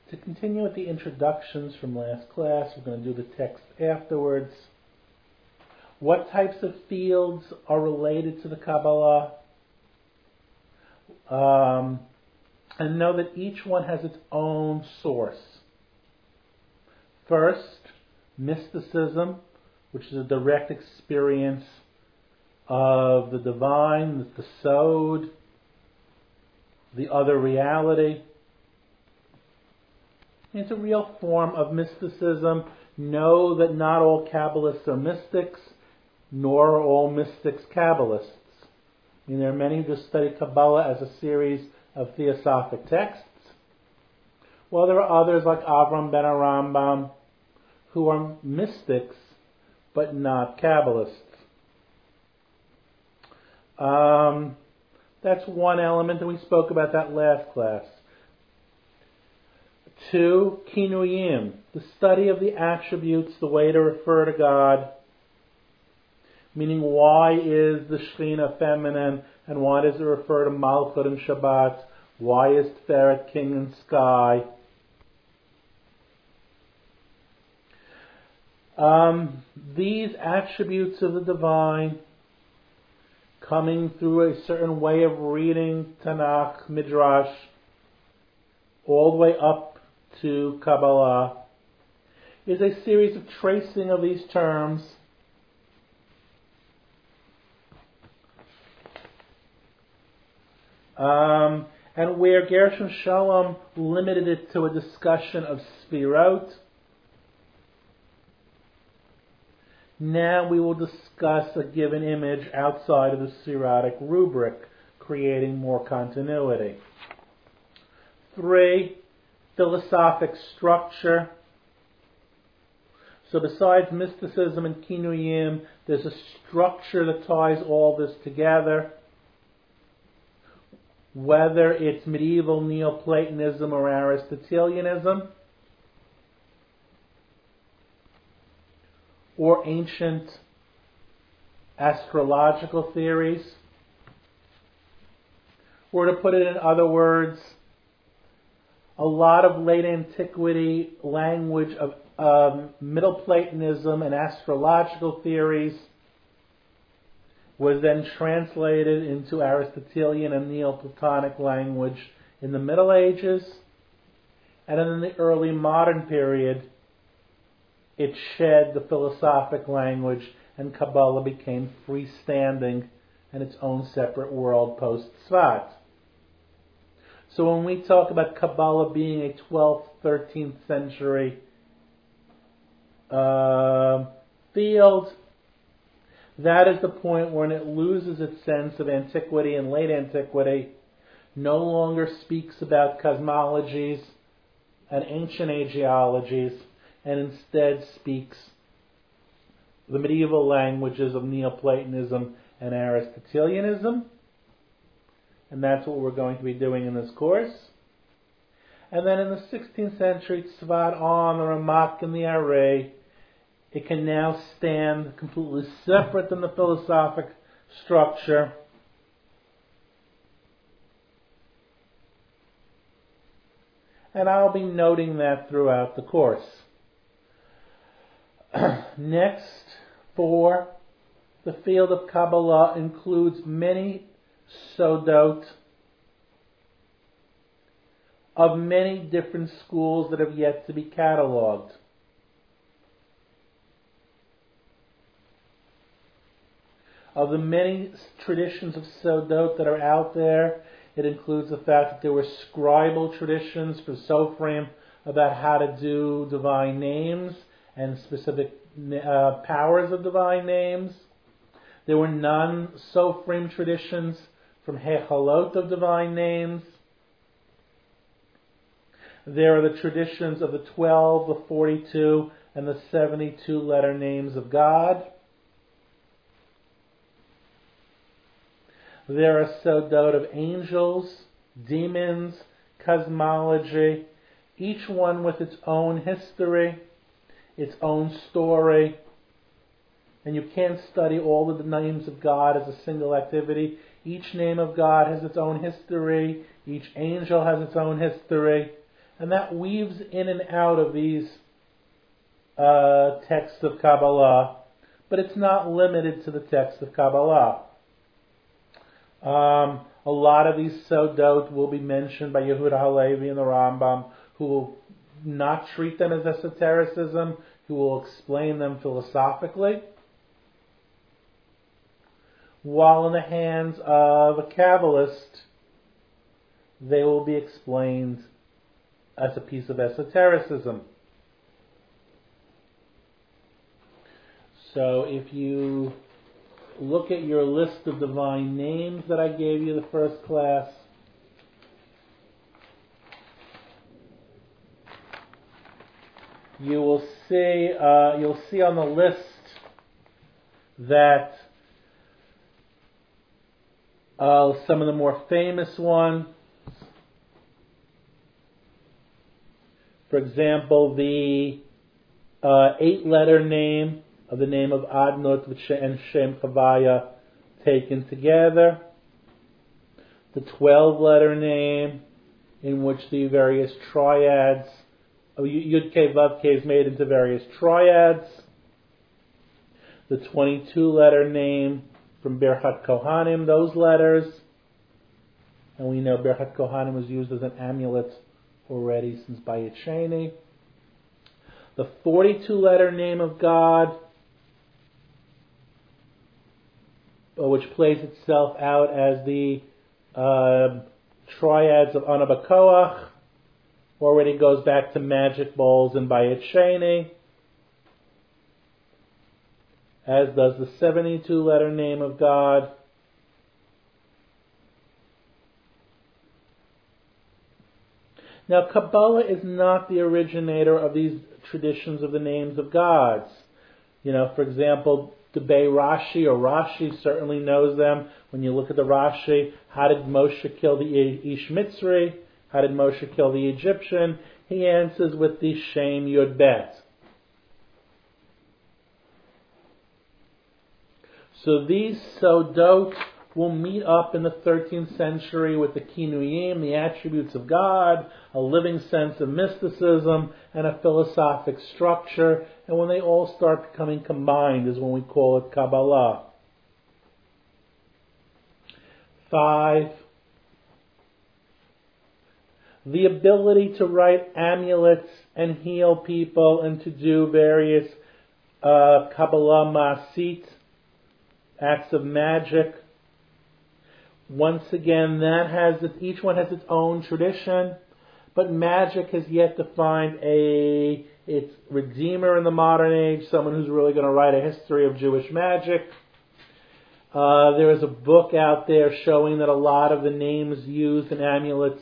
To continue with the introductions from last class, we're going to do the text afterwards. What types of fields are related to the Kabbalah? And know that each one has its own source. First, mysticism, which is a direct experience of the divine, the Sod, the other reality. It's a real form of mysticism. Know that not all Kabbalists are mystics, nor are all mystics Kabbalists. I mean, there are many who just study Kabbalah as a series of theosophic texts, while there are others like Avram ben Arambam who are mystics but not Kabbalists. That's one element, and we spoke about that last class. 2, Kinuyim, the study of the attributes, the way to refer to God, meaning why is the Shekhinah feminine, and why does it refer to Malchut and Shabbat? Why is Tiferet king and sky? These attributes of the divine, coming through a certain way of reading Tanakh, Midrash, all the way up to Kabbalah, is a series of tracing of these terms and where Gershom Shalom limited it to a discussion of Sfirot, now we will discuss a given image outside of the Sfirotic rubric, creating more continuity. 3, philosophic structure. So besides mysticism and Kinuyim, there's a structure that ties all this together. Whether it's medieval Neoplatonism or Aristotelianism, or ancient astrological theories, or to put it in other words, a lot of late antiquity language of Middle Platonism and astrological theories was then translated into Aristotelian and Neoplatonic language in the Middle Ages, and in the early modern period it shed the philosophic language and Kabbalah became freestanding and its own separate world post-Tzvat. So when we talk about Kabbalah being a 12th, 13th century field, that is the point when it loses its sense of antiquity and late antiquity, no longer speaks about cosmologies and ancient ageologies, and instead speaks the medieval languages of Neoplatonism and Aristotelianism. And that's what we're going to be doing in this course. And then in the 16th century, Tzvat on the Ramak and the Arei, it can now stand completely separate than the philosophic structure. And I'll be noting that throughout the course. Next, 4, the field of Kabbalah includes many sodot of many different schools that have yet to be cataloged. Of the many traditions of sodot that are out there, it includes the fact that there were scribal traditions for Sofrim about how to do divine names and specific powers of divine names. There were non-Sofrim traditions from Hechalot of divine names. There are the traditions of the 12, the 42, and the 72 letter names of God. There are sodot of angels, demons, cosmology, each one with its own history, its own story. And you can't study all of the names of God as a single activity. Each name of God has its own history. Each angel has its own history. And that weaves in and out of these texts of Kabbalah, but it's not limited to the text of Kabbalah. A lot of these Sodot will be mentioned by Yehuda Halevi and the Rambam, who will not treat them as esotericism, who will explain them philosophically, while in the hands of a Kabbalist, they will be explained as a piece of esotericism. So if you look at your list of divine names that I gave you the first class, you'll see on the list that some of the more famous ones, for example, the 8-letter name of the name of Adnot and Shem Chavaya taken together, the 12-letter name in which the various triads, Yud Kei Vav Kei is made into various triads, the 22-letter name from Birchat Kohanim, those letters, and we know Birchat Kohanim was used as an amulet already since Bayit Sheni, the 42-letter name of God, which plays itself out as the triads of Anabakoach, already goes back to magic bowls and Bayit Sheni, as does the 72-letter name of God. Now, Kabbalah is not the originator of these traditions of the names of gods. For example, the Bei Rashi, or Rashi certainly knows them. When you look at the Rashi, how did Moshe kill the Ish Mitzri? How did Moshe kill the Egyptian? He answers with the Shem Yud Bet. So these Sodot will meet up in the 13th century with the Kinuyim, the attributes of God, a living sense of mysticism, and a philosophic structure. And when they all start becoming combined is when we call it Kabbalah. 5. The ability to write amulets and heal people and to do various Kabbalah Ma'asit, acts of magic. Once again, each one has its own tradition, but magic has yet to find its redeemer in the modern age, someone who's really going to write a history of Jewish magic. There is a book out there showing that a lot of the names used in amulets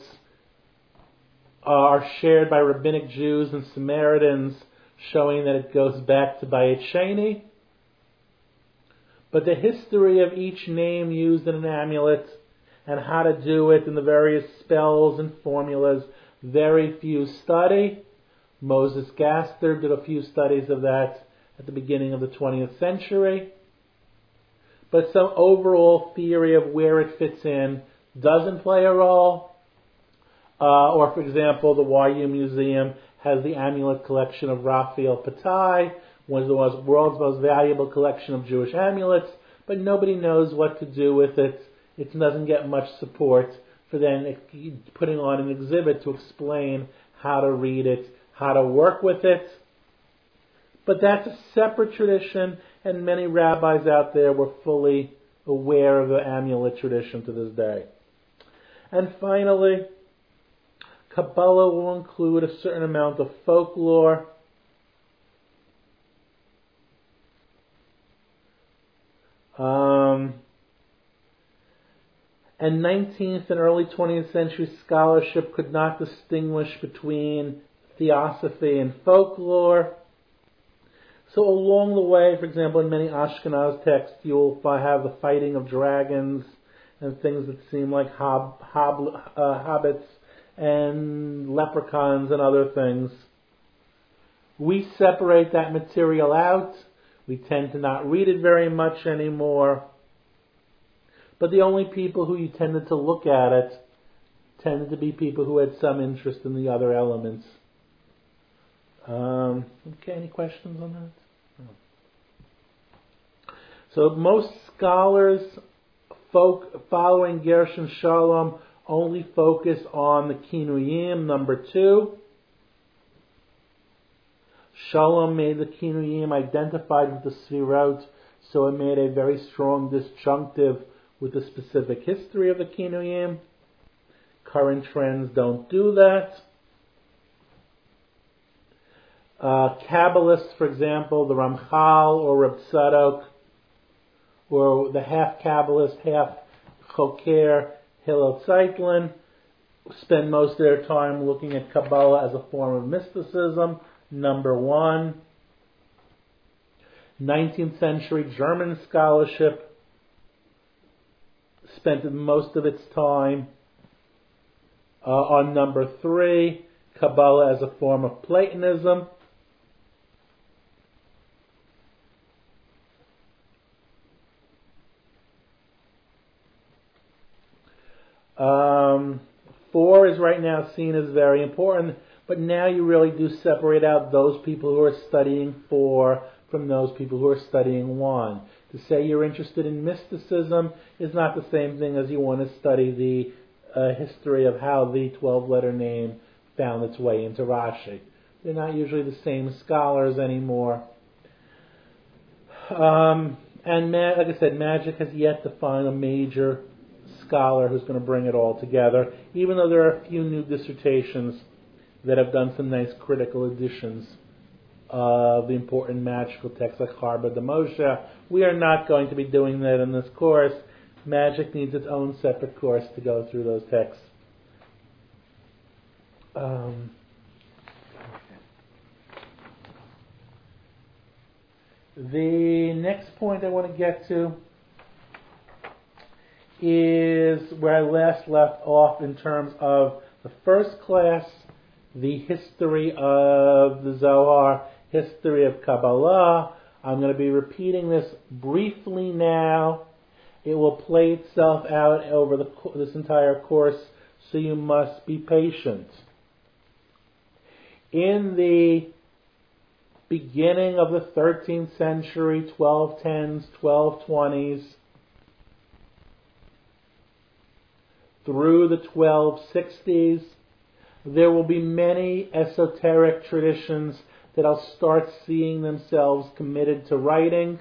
are shared by rabbinic Jews and Samaritans, showing that it goes back to Bayit Sheni. But the history of each name used in an amulet and how to do it and the various spells and formulas, very few study. Moses Gaster did a few studies of that at the beginning of the 20th century. But some overall theory of where it fits in doesn't play a role. Or, for example, the YU Museum has the amulet collection of Raphael Patai, one of the world's most valuable collection of Jewish amulets, but nobody knows what to do with it. It doesn't get much support for then putting on an exhibit to explain how to read it, how to work with it. But that's a separate tradition, and many rabbis out there were fully aware of the amulet tradition to this day. And finally, Kabbalah will include a certain amount of folklore, and 19th and early 20th century scholarship could not distinguish between theosophy and folklore. So along the way, for example, in many Ashkenaz texts, you'll have the fighting of dragons and things that seem like hobbits and leprechauns and other things. We separate that material out. We tend to not read it very much anymore. But the only people who you tended to look at it tended to be people who had some interest in the other elements. Okay, any questions on that? No. So most scholars following Gershon Shalom only focus on the Kinuyim, number 2. Shalom made the Kinuyim identified with the Sfirot, so it made a very strong disjunctive with the specific history of the Kinuyim. Current trends don't do that. Kabbalists, for example, the Ramchal or Reb Tzadok, or the half Kabbalist, half Choker, Hillel Zeitlin, spend most of their time looking at Kabbalah as a form of mysticism, number 1. 19th century German scholarship spent most of its time on number 3, Kabbalah as a form of Platonism. Four is right now seen as very important, but now you really do separate out those people who are studying 4 from those people who are studying 1. To say you're interested in mysticism is not the same thing as you want to study the history of how the 12-letter name found its way into Rashi. They're not usually the same scholars anymore. And like I said, Magic has yet to find a major scholar who's going to bring it all together, even though there are a few new dissertations that have done some nice critical editions of the important magical texts like Harba de Moshe. We are not going to be doing that in this course. Magic needs its own separate course to go through those texts. The next point I want to get to is where I last left off in terms of the first class, the history of the Zohar, history of Kabbalah. I'm going to be repeating this briefly now. It will play itself out over this entire course, so you must be patient. In the beginning of the 13th century, 1210s, 1220s, through the 1260s, there will be many esoteric traditions that will start seeing themselves committed to writing.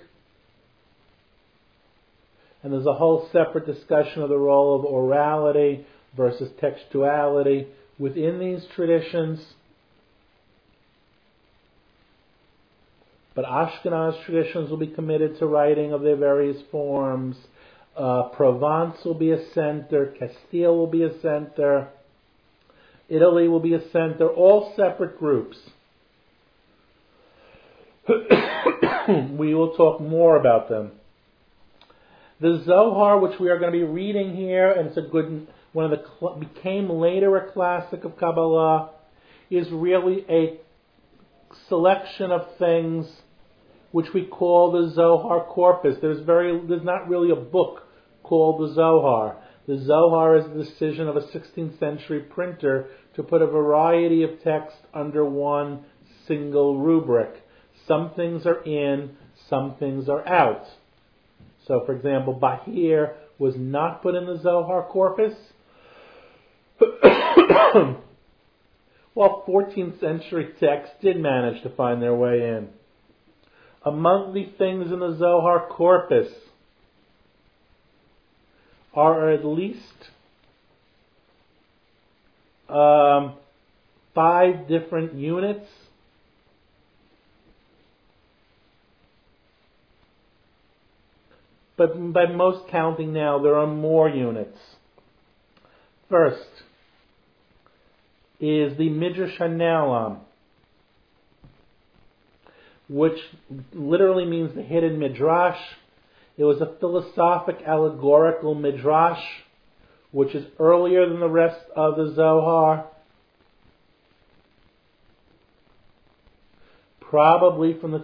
And there's a whole separate discussion of the role of orality versus textuality within these traditions. But Ashkenaz traditions will be committed to writing of their various forms. Provence will be a center. Castile will be a center. Italy will be a center. All separate groups. We will talk more about them. The Zohar, which we are going to be reading here, and it's a good one of the became later a classic of Kabbalah, is really a selection of things which we call the Zohar corpus. There's not really a book called the Zohar. The Zohar is the decision of a 16th century printer to put a variety of text under one single rubric. Some things are in, some things are out. So, for example, Bahir was not put in the Zohar corpus, while 14th century texts did manage to find their way in. Among the things in the Zohar corpus are at least 5 different units. But by most counting now, there are more units. First is the Midrash HaNe'elam, which literally means the hidden midrash. It was a philosophic allegorical midrash, which is earlier than the rest of the Zohar, probably from the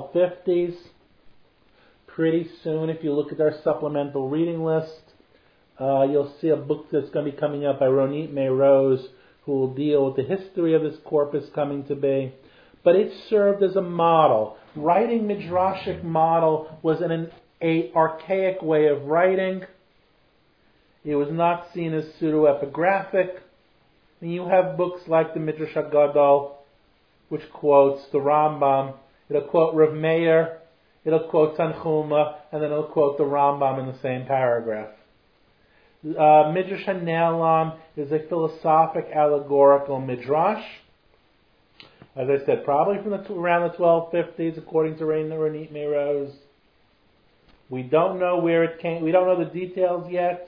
1250s. Pretty soon, if you look at our supplemental reading list, You'll see a book that's going to be coming up by Ronit Meirose, who will deal with the history of this corpus coming to be. But it served as a model. Writing midrashic model was an archaic way of writing. It was not seen as pseudo-epigraphic. And you have books like the Midrash HaGadol, which quotes the Rambam. It'll quote Rav Meir, it'll quote Tanchuma, and then it'll quote the Rambam in the same paragraph. Midrash HaNe'elam is a philosophic, allegorical midrash. As I said, probably from around the 1250s, according to Ronit Meirose. We don't know where it came. We don't know the details yet.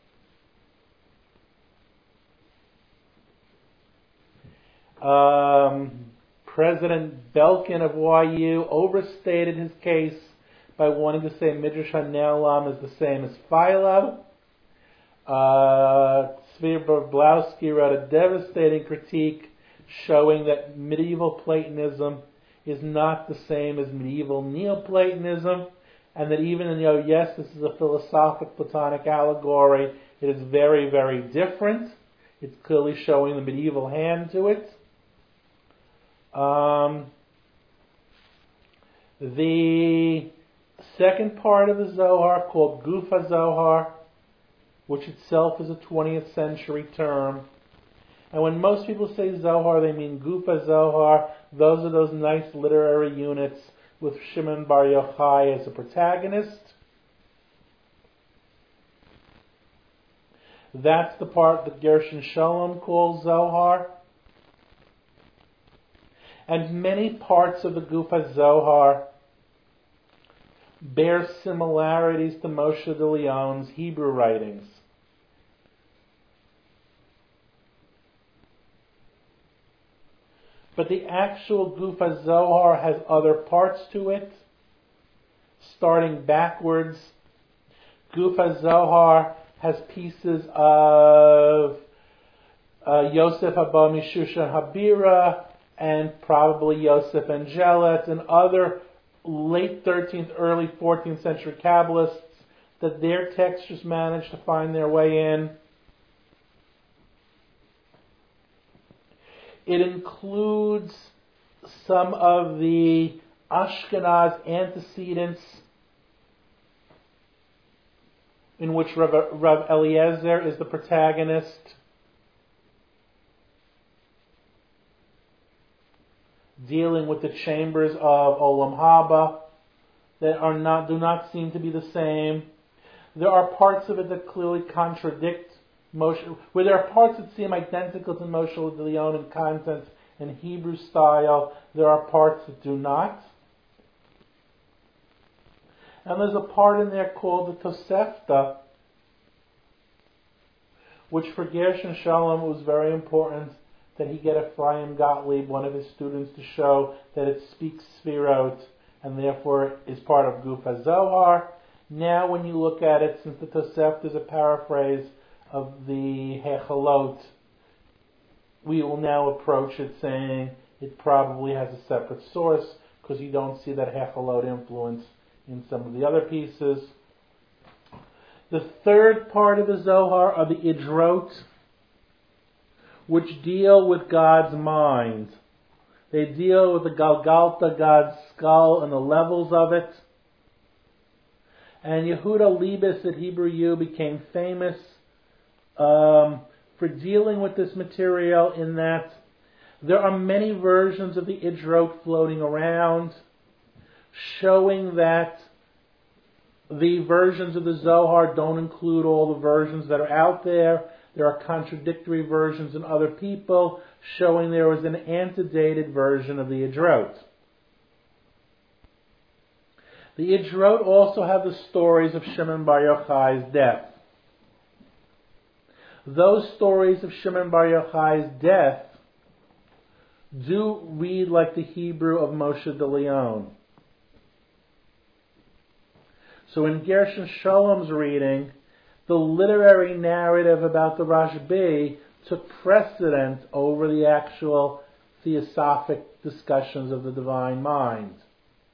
President Belkin of YU overstated his case by wanting to say Midrash HaNe'elam is the same as Philo. Tzvi Brblowski wrote a devastating critique showing that medieval Platonism is not the same as medieval Neoplatonism, and that even though, yes, this is a philosophic Platonic allegory, it is very, very different. It's clearly showing the medieval hand to it. The second part of the Zohar, called Guf HaZohar, which itself is a 20th century term. And when most people say Zohar, they mean Guf HaZohar. Those are those nice literary units with Shimon Bar Yochai as a protagonist. That's the part that Gershon Sholem calls Zohar. And many parts of the Guf HaZohar bear similarities to Moshe de Leon's Hebrew writings. But the actual Guf HaZohar has other parts to it. Starting backwards, Guf HaZohar has pieces of Yosef Haba Mishushan Habira, and probably Yosef Angelet and other late 13th, early 14th century Kabbalists that their textures managed to find their way in. It includes some of the Ashkenaz antecedents in which Rav Eliezer is the protagonist. Dealing with the chambers of Olam Haba that do not seem to be the same. There are parts of it that clearly contradict Moshe, where there are parts that seem identical to Moshe de Leon in content and Hebrew style. There are parts that do not. And there's a part in there called the Tosefta, which for Gershon Sholem was very important that he get Ephraim Gottlieb, one of his students, to show that it speaks Sfirot and therefore is part of Guf HaZohar. Now when you look at it, since the Tosefta is a paraphrase of the Hechalot, we will now approach it saying it probably has a separate source because you don't see that Hechalot influence in some of the other pieces. The third part of the Zohar are the Idrot, which deal with God's mind. They deal with the Galgalta, God's skull, and the levels of it. And Yehuda Liebes at Hebrew U became famous for dealing with this material in that there are many versions of the Idrot floating around, showing that the versions of the Zohar don't include all the versions that are out there. There are contradictory versions in other people, showing there was an antedated version of the Idrot. The Idrot also have the stories of Shimon Bar Yochai's death. Those stories of Shimon Bar Yochai's death do read like the Hebrew of Moshe de Leon. So in Gershon Sholem's reading, the literary narrative about the Rashbi took precedence over the actual theosophic discussions of the divine mind.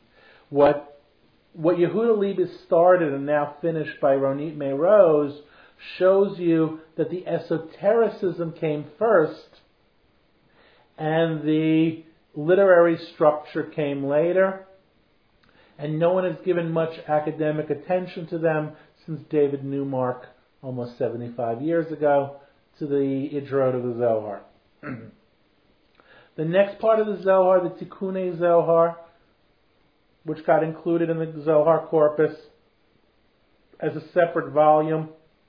What Yehuda Liebes started and now finished by Ronit Meirose shows you that the esotericism came first and the literary structure came later, and no one has given much academic attention to them since David Newmark almost 75 years ago to the Idrot of the Zohar. The next part of the Zohar, the Tikkunei Zohar, which got included in the Zohar corpus as a separate volume,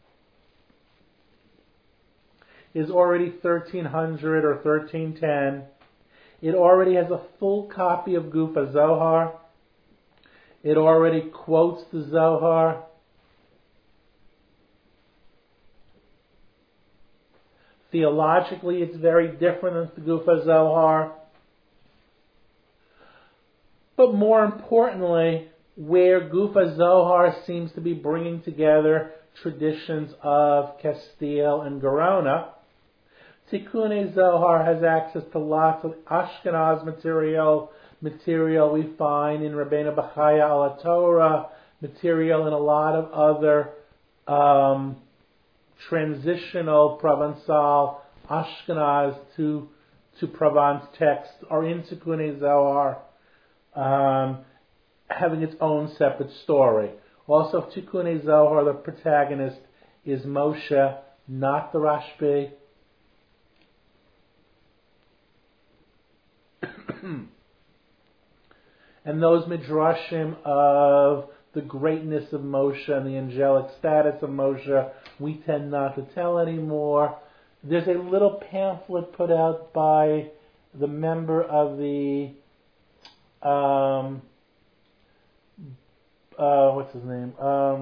is already 1300 or 1310. It already has a full copy of Gufa Zohar. It already quotes the Zohar. Theologically, it's very different than the Gufa Zohar. But more importantly, where Gufa Zohar seems to be bringing together traditions of Castile and Gerona, Tikkunei Zohar has access to lots of Ashkenaz material we find in Rabbeinu Bechaya al Torah, material in a lot of other transitional Provençal Ashkenaz to Provence texts are in Tikkunei Zohar, having its own separate story. Also, Tikkunei Zohar, the protagonist is Moshe, not the Rashbi. And those midrashim of the greatness of Moshe and the angelic status of Moshe, we tend not to tell anymore. There's a little pamphlet put out by the member of the what's his name?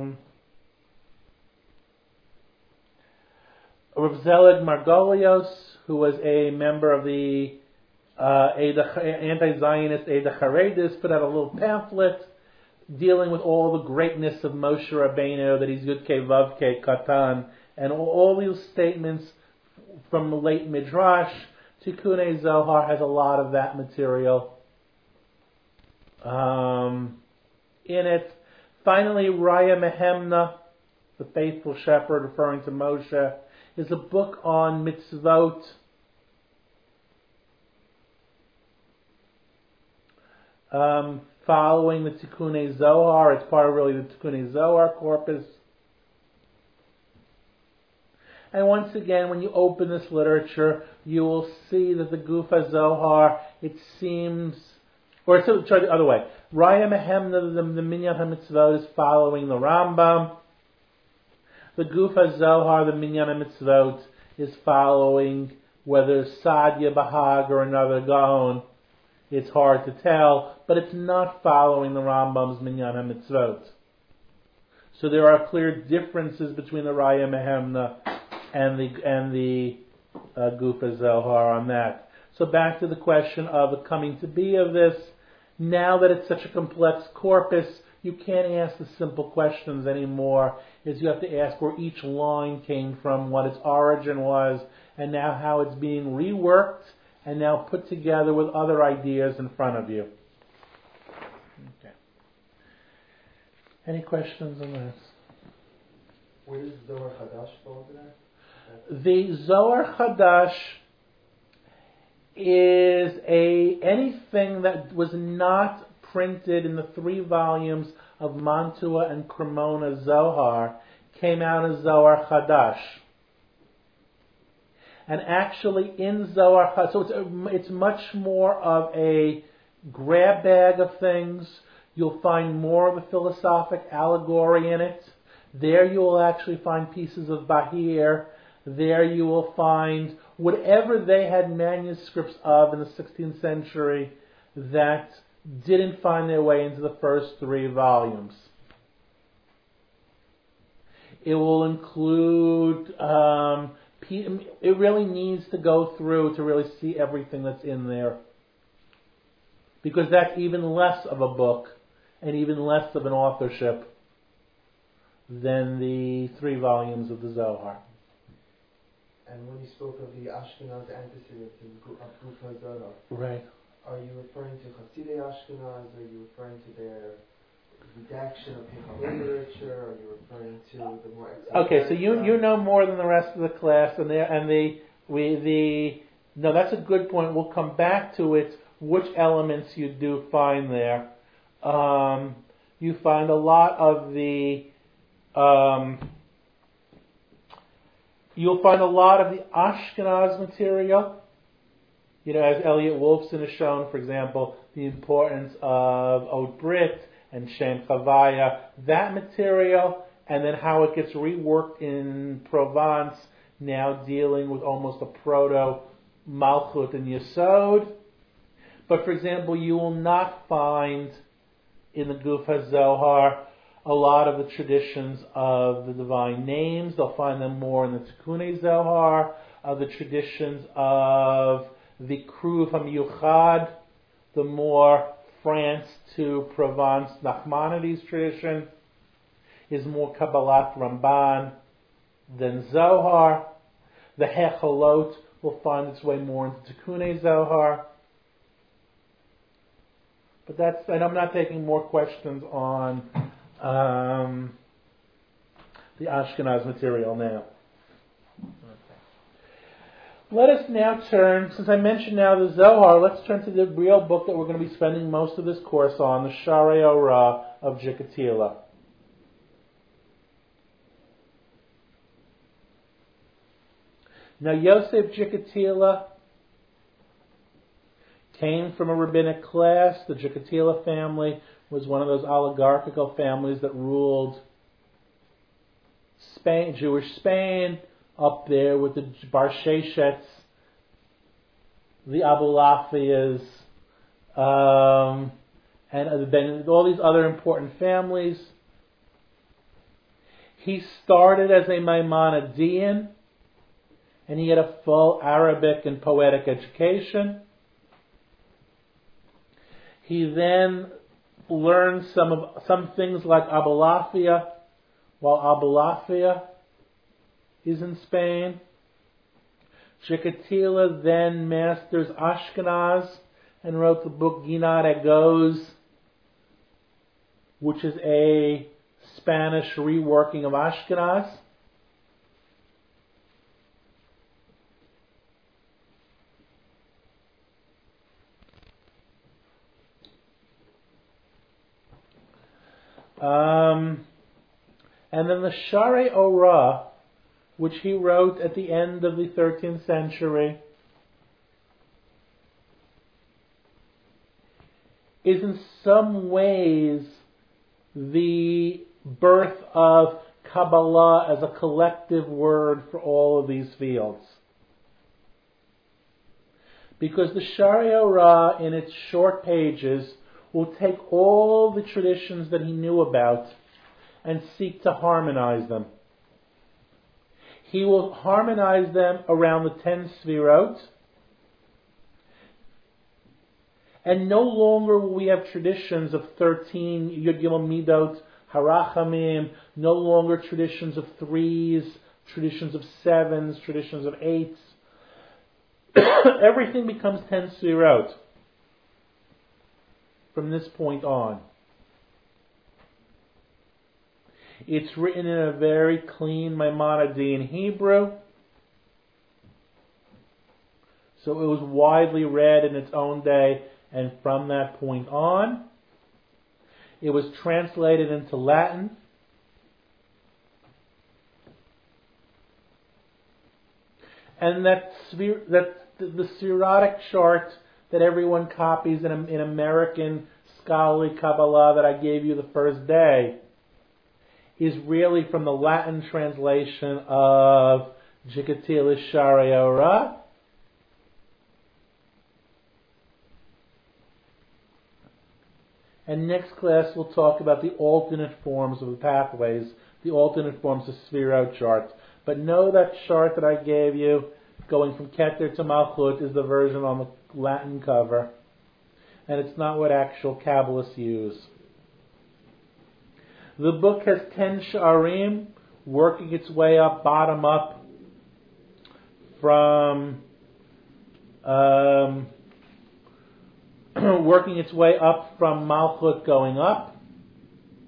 Rav Zelig Margolios, who was a member of the anti-Zionist Eida Charedis, put out a little pamphlet dealing with all the greatness of Moshe Rabbeinu, that he's Yud-Kei Vav-Kei Katan, and all these statements from the late Midrash. Tikkunei Zohar has a lot of that material in it. Finally, Raya Mehemna, the faithful shepherd, referring to Moshe, is a book on mitzvot. Following the Tikkunei Zohar, it's part of really the Tikkunei Zohar corpus. And once again, when you open this literature, you will see that the Gufa Zohar, it seems, or to try the other way, Raya Mehemna, the Minyan HaMitzvot, is following the Rambam. The Gufa Zohar, the Minyan HaMitzvot, is following whether Sadia Bahag or another Gaon. It's hard to tell, but it's not following the Rambam's Minyan HaMitzvot. So there are clear differences between the Raya Mehemna and the Gufa Zohar on that. So back to the question of the coming to be of this. Now that it's such a complex corpus, you can't ask the simple questions anymore. You have to ask where each line came from, what its origin was, and now how it's being reworked and now put together with other ideas in front of you. Okay. Any questions on this? Where does Zohar Chadash fall into that? The Zohar Chadash is anything that was not printed in the 3 volumes of Mantua and Cremona Zohar came out as Zohar Chadash. And actually in Zohar Chadash, so it's much more of a grab bag of things. You'll find more of a philosophic allegory in it. There you will actually find pieces of Bahir. There you will find whatever they had manuscripts of in the 16th century that didn't find their way into the first 3 volumes. It will include, it really needs to go through to really see everything that's in there. Because that's even less of a book and even less of an authorship than the 3 volumes of the Zohar. And when you spoke of the Ashkenaz antecedents of Gufa Zohar, right, are you referring to Hasidei Ashkenaz? Are you referring to their redaction of Hekala literature? Are you referring to the more Okay, so you know more than the rest of the class, no, that's a good point. We'll come back to it. Which elements you do find there? You find a lot of the. You'll find a lot of the Ashkenaz material. As Elliot Wolfson has shown, for example, the importance of Ot Brit and Shem Chavaya, that material, and then how it gets reworked in Provence, now dealing with almost a proto-Malchut and Yesod. But, for example, you will not find in the Guf HaZohar a lot of the traditions of the divine names. They'll find them more in the Tikkun Zohar, the traditions of the Kruv HaMiyuchad, the more France to Provence Nachmanides tradition, is more Kabbalat Ramban than Zohar. The Hechalot will find its way more into Tikkun Zohar. But and I'm not taking more questions on the Ashkenaz material now. Okay. Let us now turn, since I mentioned now the Zohar, let's turn to the real book that we're going to be spending most of this course on, the Sharei Orah of Jikatila. Now Yosef Jikatila came from a rabbinic class. The Jikatila family was one of those oligarchical families that ruled Spain, Jewish Spain, up there with the Bar Sheshets, the Abulafias, and then all these other important families. He started as a Maimonidean, and he had a full Arabic and poetic education. He then learned some things like Abulafia, while Abulafia is in Spain. Jikatila then masters Ashkenaz and wrote the book Ginat Egoz, which is a Spanish reworking of Ashkenaz. And then the Sharei Orah, which he wrote at the end of the 13th century, is in some ways the birth of Kabbalah as a collective word for all of these fields. Because the Sharei Orah, in its short pages, will take all the traditions that he knew about and seek to harmonize them. He will harmonize them around the 10 Sfirot, and no longer will we have traditions of 13 Yud Gimel Midot Harachamim, no longer traditions of 3s, traditions of 7s, traditions of 8s. Everything becomes 10 Sfirot from this point on. It's written in a very clean Maimonidean Hebrew, so it was widely read in its own day, and from that point on, it was translated into Latin. And the Sfirotic chart that everyone copies in American scholarly Kabbalah that I gave you the first day is really from the Latin translation of Jikatila's Sharei Orah. And next class we'll talk about the alternate forms of the pathways, the alternate forms of Sfirot chart. But know that chart that I gave you, going from Keter to Malchut, is the version on the Latin cover. And it's not what actual Kabbalists use. The book has 10 Sha'arim, working its way up, bottom up, from working its way up from Malchut going up.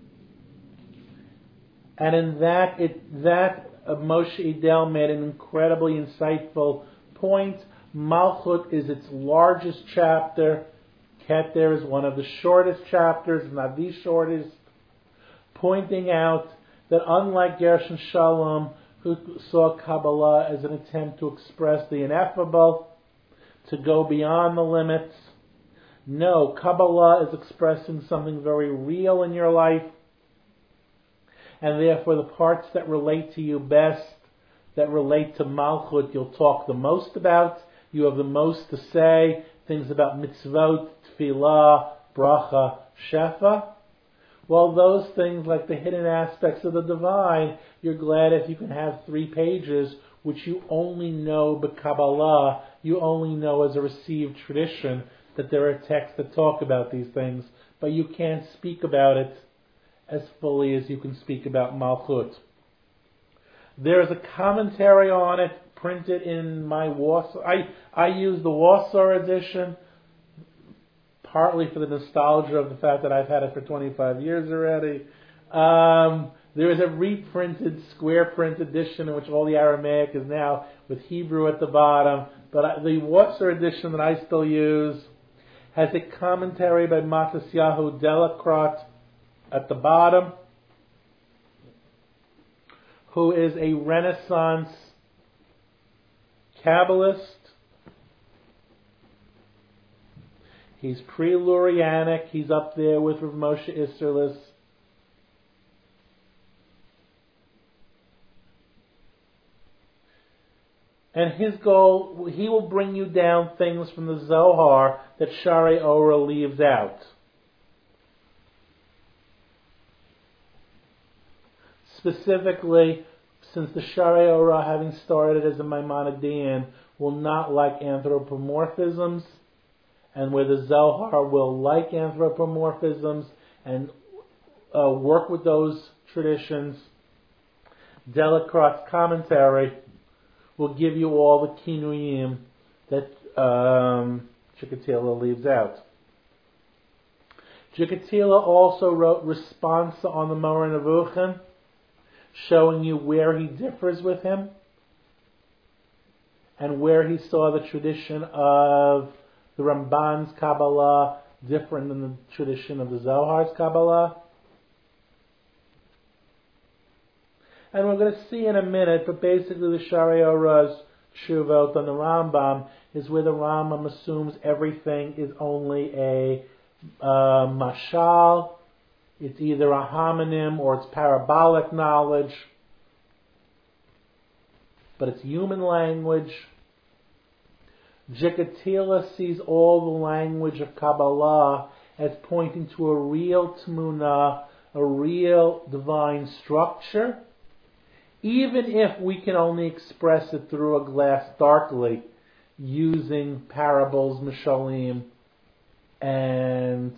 And in that, Moshe Idel made an incredibly insightful point. Malchut is its largest chapter. Keter is one of the shortest chapters, not the shortest, pointing out that unlike Gershon Shalom, who saw Kabbalah as an attempt to express the ineffable, to go beyond the limits, no, Kabbalah is expressing something very real in your life, and therefore the parts that relate to you best, that relate to Malchut, you'll talk the most about, you have the most to say, things about mitzvot, tefillah, bracha, shefa. Well, those things like the hidden aspects of the divine, you're glad if you can have 3 pages which you only know by Kabbalah, you only know as a received tradition, that there are texts that talk about these things, but you can't speak about it as fully as you can speak about Malchut. There is a commentary on it printed in my Warsaw. I use the Warsaw edition, partly for the nostalgia of the fact that I've had it for 25 years already. There is a reprinted, square print edition in which all the Aramaic is now with Hebrew at the bottom. But the Warsaw edition that I still use has a commentary by Matisyahu Delakrot at the bottom, who is a Renaissance Kabbalist. He's pre-Lurianic. He's up there with Rav Moshe Isserles. And his goal, he will bring you down things from the Zohar that Shari Ora leaves out. Specifically, since the Shari Ora, having started as a Maimonidean, will not like anthropomorphisms, and where the Zohar will like anthropomorphisms and work with those traditions, Delakrot's commentary will give you all the kinuyim that Chikatilo leaves out. Chikatilo also wrote responsa on the Moreh Nevuchim, showing you where he differs with him and where he saw the tradition of the Ramban's Kabbalah different than the tradition of the Zohar's Kabbalah. And we're going to see in a minute, but basically the Shari Ora's Shuvot on the Rambam is where the Rambam assumes everything is only a mashal. It's either a homonym or it's parabolic knowledge, but it's human language. Jikatila sees all the language of Kabbalah as pointing to a real Tmuna, a real divine structure, even if we can only express it through a glass darkly, using parables, mishalim, and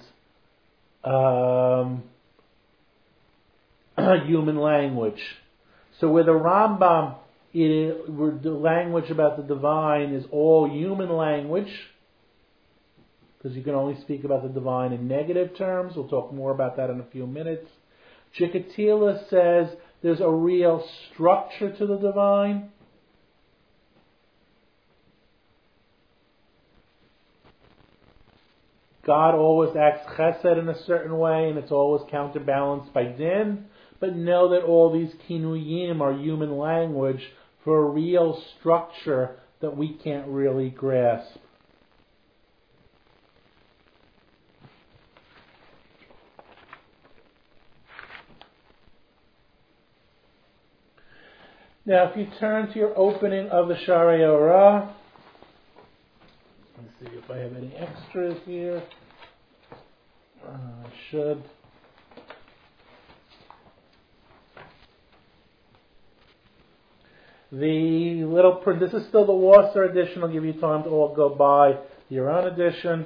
human language. So where the Rambam, where the language about the divine is all human language, because you can only speak about the divine in negative terms. We'll talk more about that in a few minutes. Chikatila says there's a real structure to the divine. God always acts chesed in a certain way, and it's always counterbalanced by din. But know that all these kinuyim are human language for a real structure that we can't really grasp. Now, if you turn to your opening of the Shari Ora, let's see if I have any extras here. I should. The little print, this is still the Warsaw edition. I'll give you time to all go buy your own edition.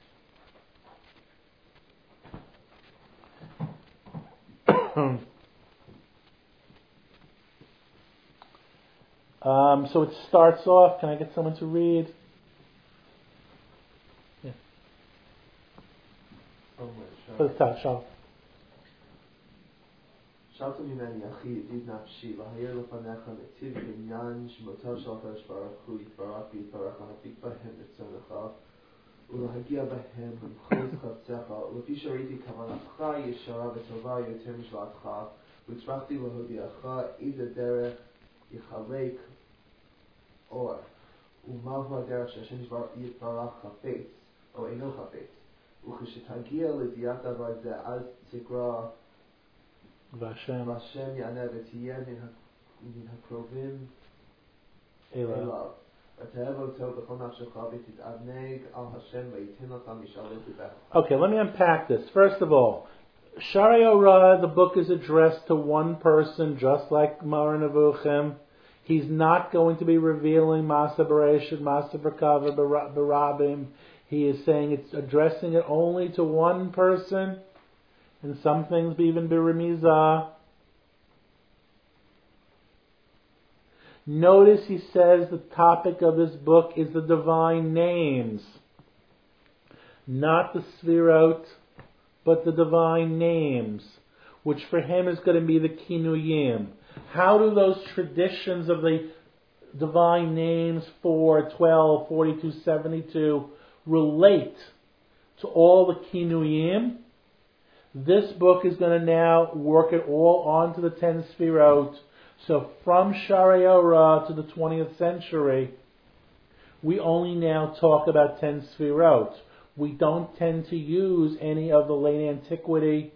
So it starts off. Can I get someone to read? Yeah. For the top, Shal. שלטו ממני אחי ידיד נפשי, להעיר לפניך נתיב בניין שמותו של הקדוש ברוך הוא יתברך ויתברך להפיק בהם רצונך ולהגיע בהם למחוז חפצך, ולפי שראיתי כוונתך ישרה וטובה יותר משלעתך, והצלחתי להודיעך איזה דרך יחלק אור, ומהו הדרך שהשם יתברך חפץ או אינו חפץ, וכשתגיע לידיעת דבר זה אז תקרא והשם יענה ותהיה מן הקרובים אליו. ותאהב אותו בכל נפשך ותתענג על השם וייתן לך משאלות לבך. Okay, let me unpack this. First of all, Shari Ora, the book is addressed to one person, just like Mara Nevuchim. He's not going to be revealing Masa Bereshit, Masa Berkava, Berabim. He is saying it's addressing it only to one person, and some things even Biremizah. Notice he says the topic of this book is the divine names. Not the Sfirot, but the divine names, which for him is going to be the Kinuyim. How do those traditions of the divine names 4, 12, 42, 72 relate to all the Kinuyim? This book is going to now work it all onto the 10 Sfirot. So from Shari Ora to the 20th century, we only now talk about 10 Sfirot. We don't tend to use any of the late antiquity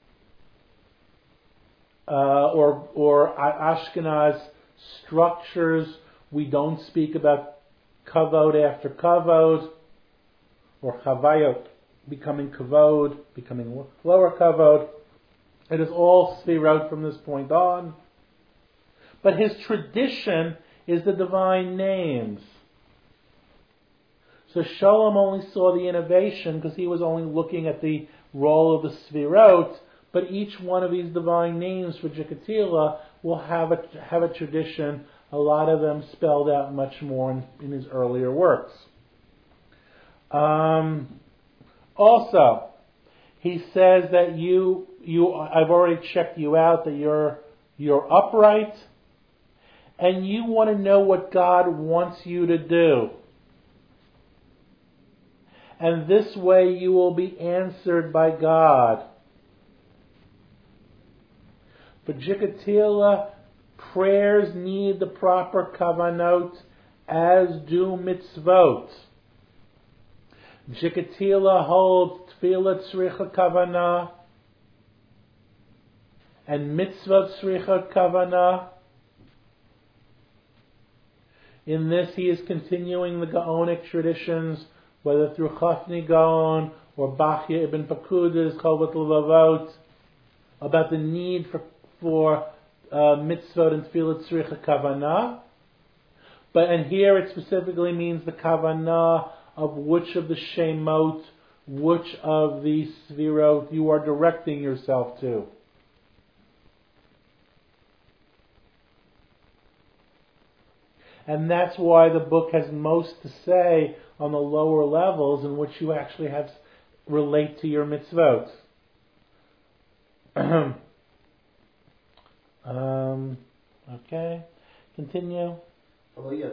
or Ashkenaz structures. We don't speak about kavod after kavod, or chavayot becoming kavod, becoming lower kavod. It is all Sfirot from this point on. But his tradition is the divine names. So Shalom only saw the innovation because he was only looking at the role of the Sfirot, but each one of these divine names for Jikatila will have a tradition, a lot of them spelled out much more in his earlier works. Also, he says that I've already checked you out, that you're upright, and you want to know what God wants you to do. And this way you will be answered by God. For Jikatila, prayers need the proper kavanot, as do mitzvot. Jikatila holds tefillah tzricha kavanah, and mitzvot tzricha kavanah. In this, he is continuing the Gaonic traditions, whether through Chafni Gaon or Bachya ibn Pakuda's Chovat Levavot, about the need for mitzvot and tefillah tzricha kavanah. And here it specifically means the kavanah of which of the shemot, which of the svirot you are directing yourself to. And that's why the book has most to say on the lower levels in which you actually have relate to your mitzvot. Okay, continue. We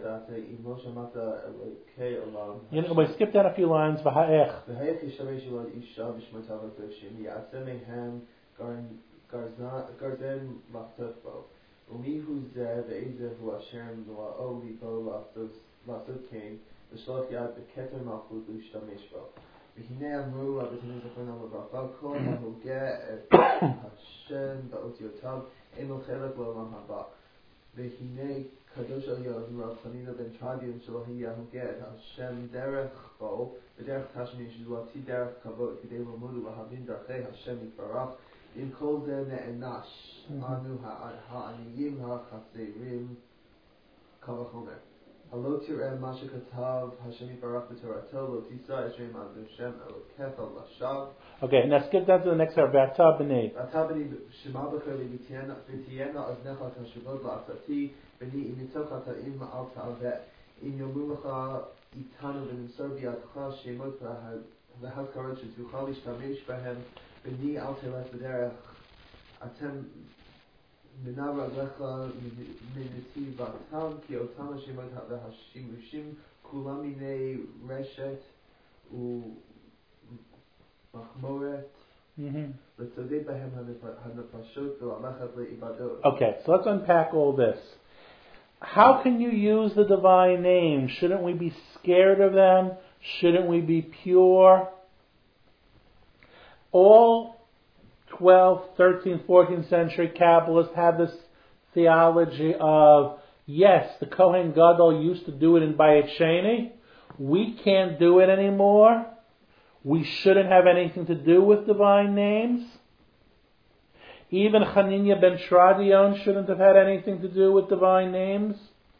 skipped down a few lines. ומיהו זה ואיזה הוא אשר נוראו ליבו לעשות כן, לשלוח יד בכתר מלכות ולהשתמש בו. והנה אמרו רבותינו זכרונם לברכה, כל ההוגה את השם באותיותיו אין לו חלק לעולם הבא. והנה קדוש אלוהים רב חנינא בן תרדיון שלא יהיה הוגה את השם דרך בו, בדרך תשמין שזוהתי דרך כבוד, כדי ללמוד ולהבין דרכי השם יתברך. עם כל זה נענש אנו העניים החסרים קל וחומר. הלא תראה מה שכתב השם יתברך בתורתו, לא תישא את שם השם אלוקיך לשווא. Okay, now skip down to the next part. ואתה בני. ואתה בני שמע בקולי ותהיינה אוזניך קשובות לעשתי, בני אם יצאך תאים אל תעוות. אם יאמרו לך איתנו ונמסור בידך שמות והזכרות שתוכל להשתמש בהם, בני אל תלך בדרך אתם מנע רגלך מנתיבתם, כי אותם השמות והשימושים כולם מיני רשת ומחמורת. לצודי בהם הנפשות וללכת לאיבדות. Okay, so let's unpack all this. How can you use the divine name? Shouldn't we be scared of them? Shouldn't we be pure? All 12th, 13th, 14th century Kabbalists have this theology of, yes, the Kohen Gadol used to do it in Bayit Sheni. We can't do it anymore. We shouldn't have anything to do with divine names. Even Hananiah ben Shradion shouldn't have had anything to do with divine names.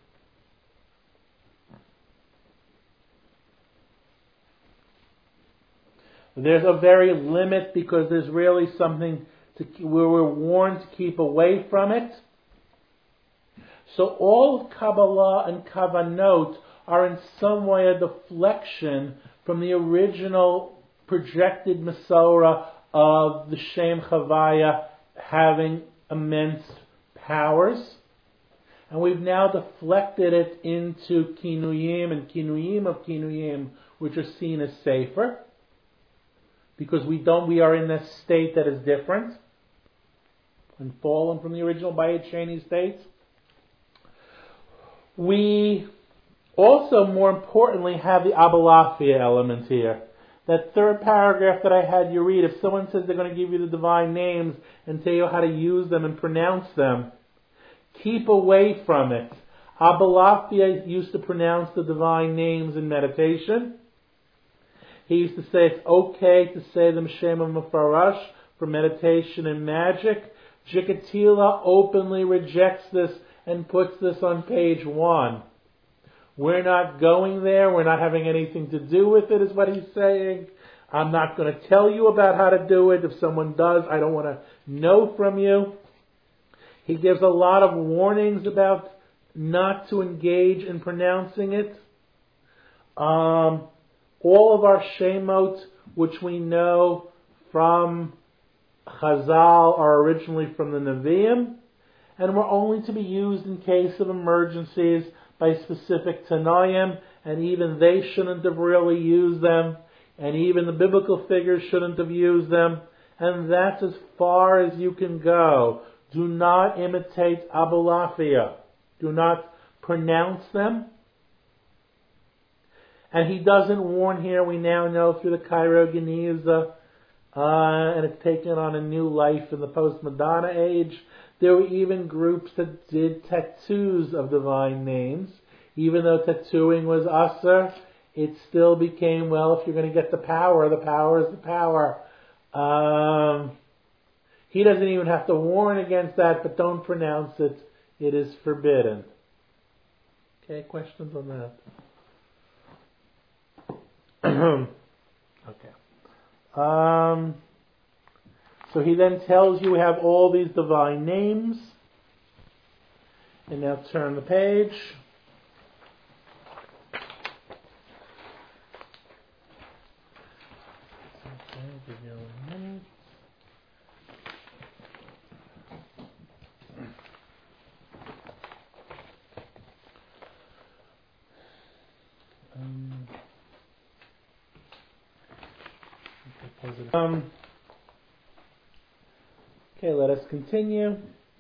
There's a very limit because there's really something where we're warned to keep away from it. So all Kabbalah and Kavanot are in some way a deflection from the original projected Masorah of the Shem Chavaya having immense powers. And we've now deflected it into Kinuyim and Kinuyim of Kinuyim, which are seen as safer. Because we are in this state that is different and fallen from the original Bayit Sheni state. We also, more importantly, have the Abulafia element here. That third paragraph that I had you read, if someone says they're going to give you the divine names and tell you how to use them and pronounce them, keep away from it. Abulafia used to pronounce the divine names in meditation. He used to say it's okay to say them Shem and Mefarash for meditation and magic. Jikatila openly rejects this and puts this on page 1. We're not going there. We're not having anything to do with it, is what he's saying. I'm not going to tell you about how to do it. If someone does, I don't want to know from you. He gives a lot of warnings about not to engage in pronouncing it. All of our Shemot, which we know from Chazal, are originally from the Nevi'im, and were only to be used in case of emergencies by specific Tanayim, and even they shouldn't have really used them, and even the biblical figures shouldn't have used them, and that's as far as you can go. Do not imitate Abulafia. Do not pronounce them. And he doesn't warn here, we now know through the Cairo Geniza, and it's taken on a new life in the post-Madonna age. There were even groups that did tattoos of divine names. Even though tattooing was asur, it still became, well, if you're going to get the power is the power. He doesn't even have to warn against that, but don't pronounce it. It is forbidden. Okay, questions on that? Okay. So he then tells you we have all these divine names. And now turn the page. Okay, give you a minute. Okay, let us continue.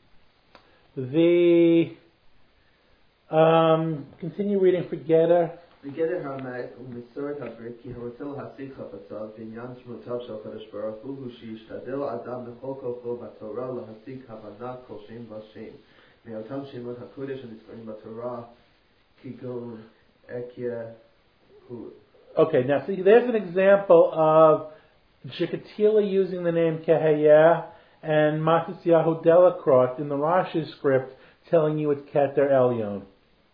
Continue reading for Geder. בגדר המסורת הברית כי הרוצה להשיג חפציו בעניין שמותיו של הקדוש ברוך הוא שישתדל אדם בכל כוחו בתורה להשיג הבנת כל שם ושם מאותם שמות הקודש הנזכרים בתורה כגון אקיה hu. Okay, now see, there's an example of Jikatila using the name Kehaya and Matisyahu Delacroix in the Rashi script telling you it's Keter Elyon.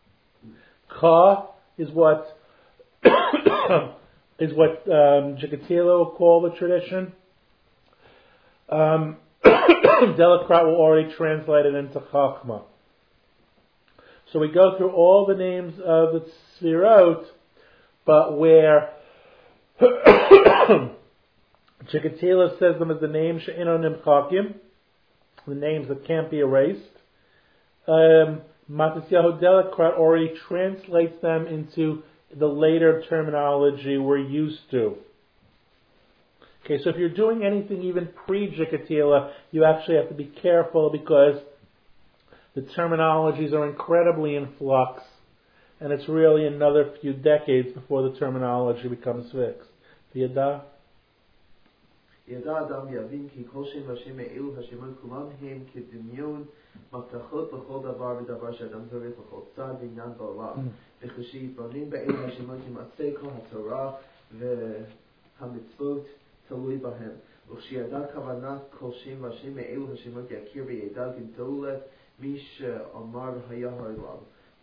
Ka is what Jikatila will call the tradition. Delacroix will already translate it into Chachma. So we go through all the names of the Sfirot, but where Chikatila says them as the name She'ino Nimchakim, the names that can't be erased. Matisyahu Delacroix already translates them into the later terminology we're used to. Okay, so if you're doing anything even pre-Jikatila, you actually have to be careful because the terminologies are incredibly in flux, and it's really another few decades before the terminology becomes fixed. Yada? ידע אדם יבין כי כל שם והשם מאלו השמות כולם הם כדמיון מפתחות לכל דבר ודבר שאדם צריך לכל צד ועניין בעולם וכשיתבונן באלו השמות תימצא כל התורה והמצוות תלוי בהם וכשידע כוונת כל שם והשם מאלו השמות יכיר וידע גדולת מי שאמר והיה העולם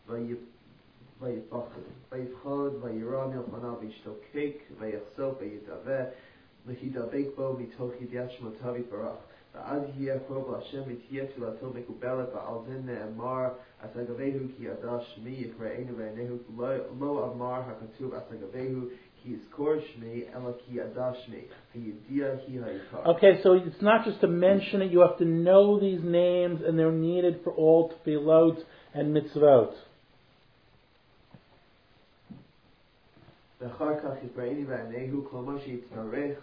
ויפחד וירא מלפניו וישתוקק ויחשוף וידבק להידבק בו מתוך ידיעת שמותיו יתברך ועד יהיה קרוב להשם ותהיה תפילתו מקובלת ועל זה נאמר אסגבהו כי ידע שמי יקראנו ועיניהו לא אמר הכתוב אסגבהו כי יזכור שמי אלא כי ידע שמי הידיעה היא העיקר. Okay, so it's not just to mention it, you have to know these names and they're needed for all tefillot and mitzvot. ואחר כך יקראנו ועיניהו כלומר שיתברך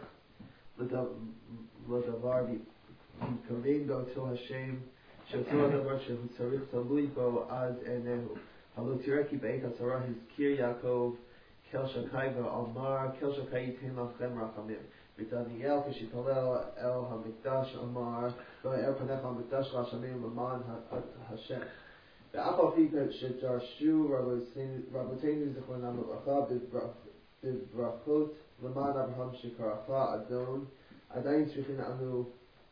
לדבר ויתכוון באותו השם שאותו הדבר שהוא צריך תלוי בו עד עיניהו. הלא תראה כי בעת התורה הזכיר יעקב כל שקי ואמר כל שקי ייתן לכם רחמים. ודניאל כשהתפלל אל המקדש אמר לא יאר פניך המקדש להשמים למען השם. ואף על פי שדרשו רבותינו זיכרונם לברכה בברכות למען אברהם שקראך אדון עדיין צריכים אנו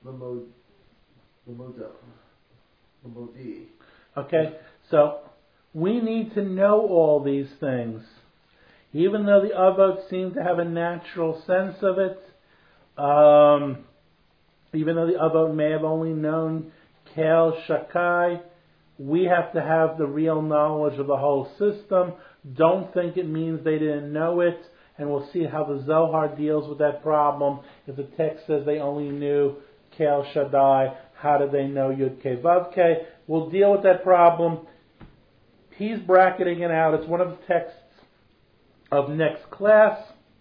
למודי. Okay, so we need to know all these things. Even though the Avot seem to have a natural sense of it, even though the Avot may have only known Kel Shakai, we have to have the real knowledge of the whole system. Don't think it means they didn't know it. And we'll see how the Zohar deals with that problem. If the text says they only knew Kel Shaddai, how did they know Yud Kei Vav Kei? We'll deal with that problem. He's bracketing it out. It's one of the texts of next class.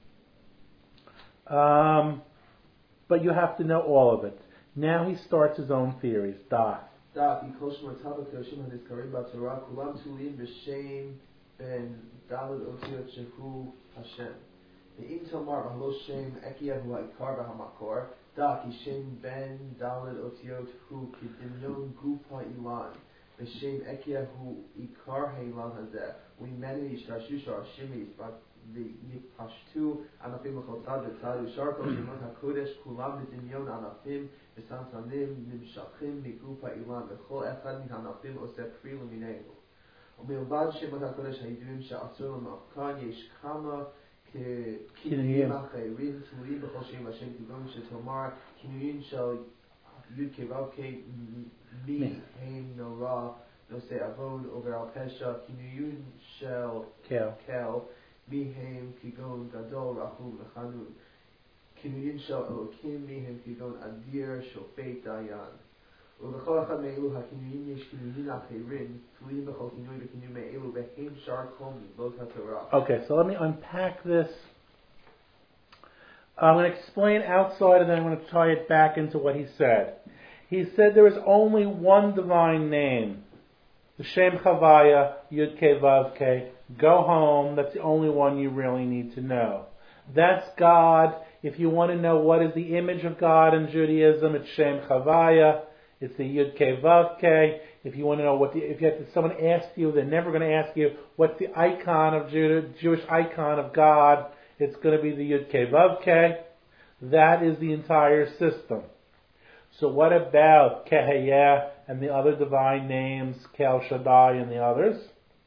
But you have to know all of it. Now he starts his own theories. Da. דע, כי כל שמותיו הקדושים הנזכרים בתורה, כולם תלויים בשם בן ד' אותיות שהוא השם. ואם תאמר הלא שם אקיה הוא העיקר והמקור, דע כי שם בן ד' אותיות הוא כדמיון גוף האילן, ושם אקיה הוא עיקר האילן הזה, וממנו ישתרשו שורשים ויפשטו ענפים לכל צד וצד, ושאר כל שמות הקודש כולם בדמיון ענפים וסנטנים נמשכים מגוף האילן, וכל אחד מן הענפים עושה פרי למיניהו. ומלבד שמות הקודש הידועים שאסור למחקן, יש כמה כינויים אחרים תלויים בכל שם השם, כגון שתאמר כינויים של י' כ' ו' כ' מי הם נורא נושא עוון עובר על פשע, כינויים של קל מי הם כגון גדול רחום וחנון, כינויים של אלוקים מי הם כגון אדיר שופט דיין. ובכל אחד מאלו הכינויים יש כינויים אחרים תלויים בכל כינוי וכינוי מאלו והם שאר כל מילות התורה. Okay, so let me unpack this. I'm going to explain outside and then I'm going to tie it back into what he said. He said there is only one divine name. The Shem Chavaya, Yud Kei Vav Kei. Go home, that's the only one you really need to know. That's God. If you want to know what is the image of God in Judaism, it's Shem Chavaya. It's the Yud Kei Vav Kei. If you want to know if someone asks you, they're never going to ask you what's the icon of Jewish icon of God. It's going to be the Yud Kei Vav Kei. That is the entire system. So what about Keheyeh and the other divine names, Kel Shaddai and the others?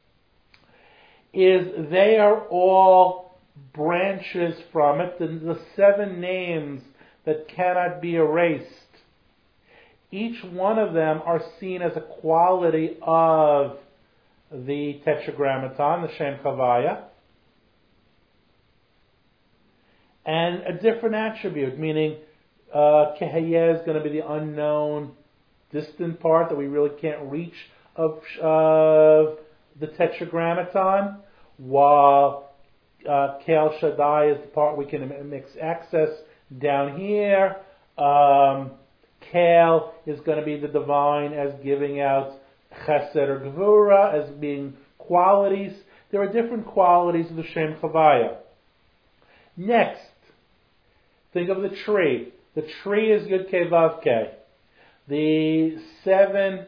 Is they are all branches from it. The 7 names that cannot be erased. Each one of them are seen as a quality of the Tetragrammaton, the Shem Chavaya, and a different attribute, meaning Keheyeh is going to be the unknown distant part that we really can't reach of the Tetragrammaton, while Kel Shaddai is the part we can access down here. Kel is going to be the divine as giving out Chesed or Gevura, as being qualities. There are different qualities of the Shem Chavaya. Next, think of the tree. The tree is Yud Kei Vav Kei. The seven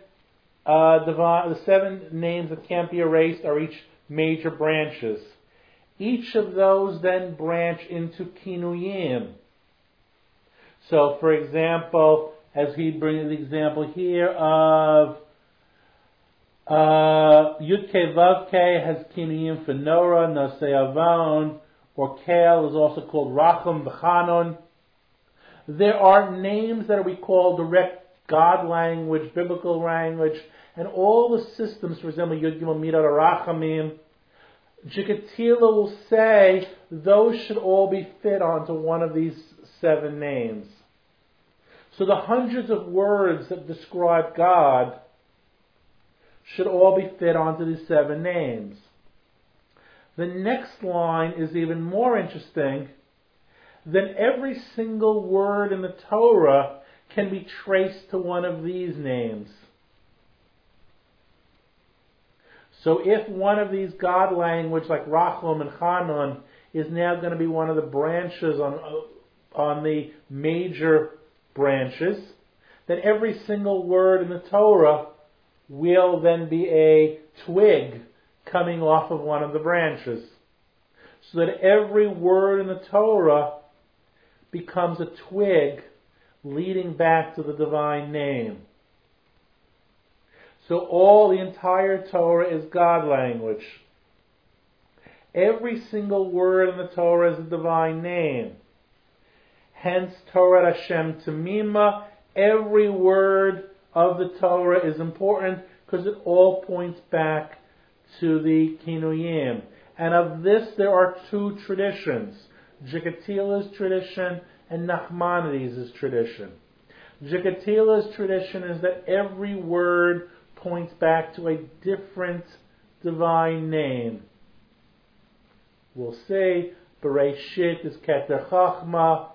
names that can't be erased are each major branches. Each of those then branch into Kinuyim. So, for example, as he brings the example here of Yud Kei Vav Kei has Kinuyim for Nora, Nosei Avon, or Kel is also called Racham B'Chanon. There are names that we call direct God language, biblical language, and all the systems, for example, Yud Gimel Midat Rachamim. Jikatila will say those should all be fit onto one of these 7 names. So the hundreds of words that describe God should all be fit onto these 7 names. The next line is even more interesting. Then every single word in the Torah can be traced to one of these names. So if one of these God language, like Rachum and Chanon, is now going to be one of the branches on the major branches, then every single word in the Torah will then be a twig coming off of one of the branches. So that every word in the Torah becomes a twig leading back to the divine name. So the entire Torah is God language. Every single word in the Torah is a divine name. Hence, Torah Hashem Tamima, every word of the Torah is important because it all points back to the Kinuyim. And of this there are 2 traditions. Jikatila's tradition and Nachmanides' tradition. Jikatila's tradition is that every word points back to a different divine name. We'll say Bereshit is Keter Chachma,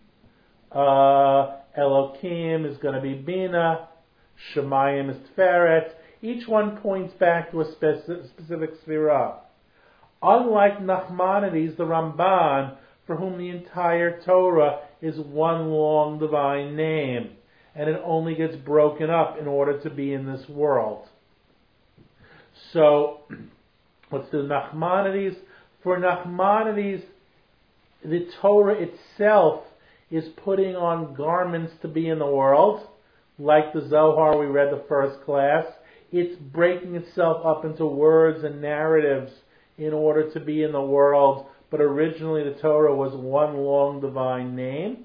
Elokim is going to be Bina, Shemayim is Tiferet. Each one points back to a specific Sfirah. Unlike Nachmanides, the Ramban, for whom the entire Torah is one long divine name, and it only gets broken up in order to be in this world. So, what's the Nachmanides? For Nachmanides, the Torah itself is putting on garments to be in the world, like the Zohar we read the first class. It's breaking itself up into words and narratives in order to be in the world, but originally the Torah was one long divine name.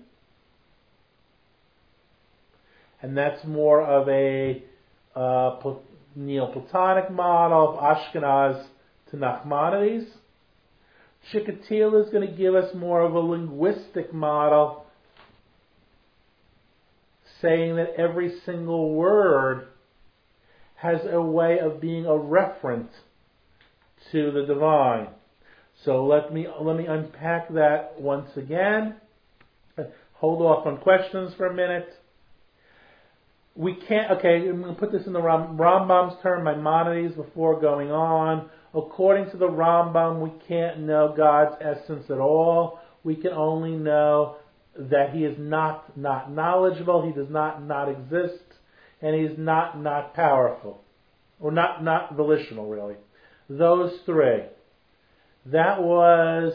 And that's more of a Neoplatonic model of Ashkenaz to Nachmanides. Chikatila is going to give us more of a linguistic model, saying that every single word has a way of being a referent to the divine. So let me unpack that once again. Hold off on questions for a minute. We can't, I'm going to put this in the Rambam's term, Maimonides, before going on. According to the Rambam, we can't know God's essence at all. We can only know that He is not knowledgeable, He does not exist, and He is not powerful. Or not volitional, really. Those 3. That was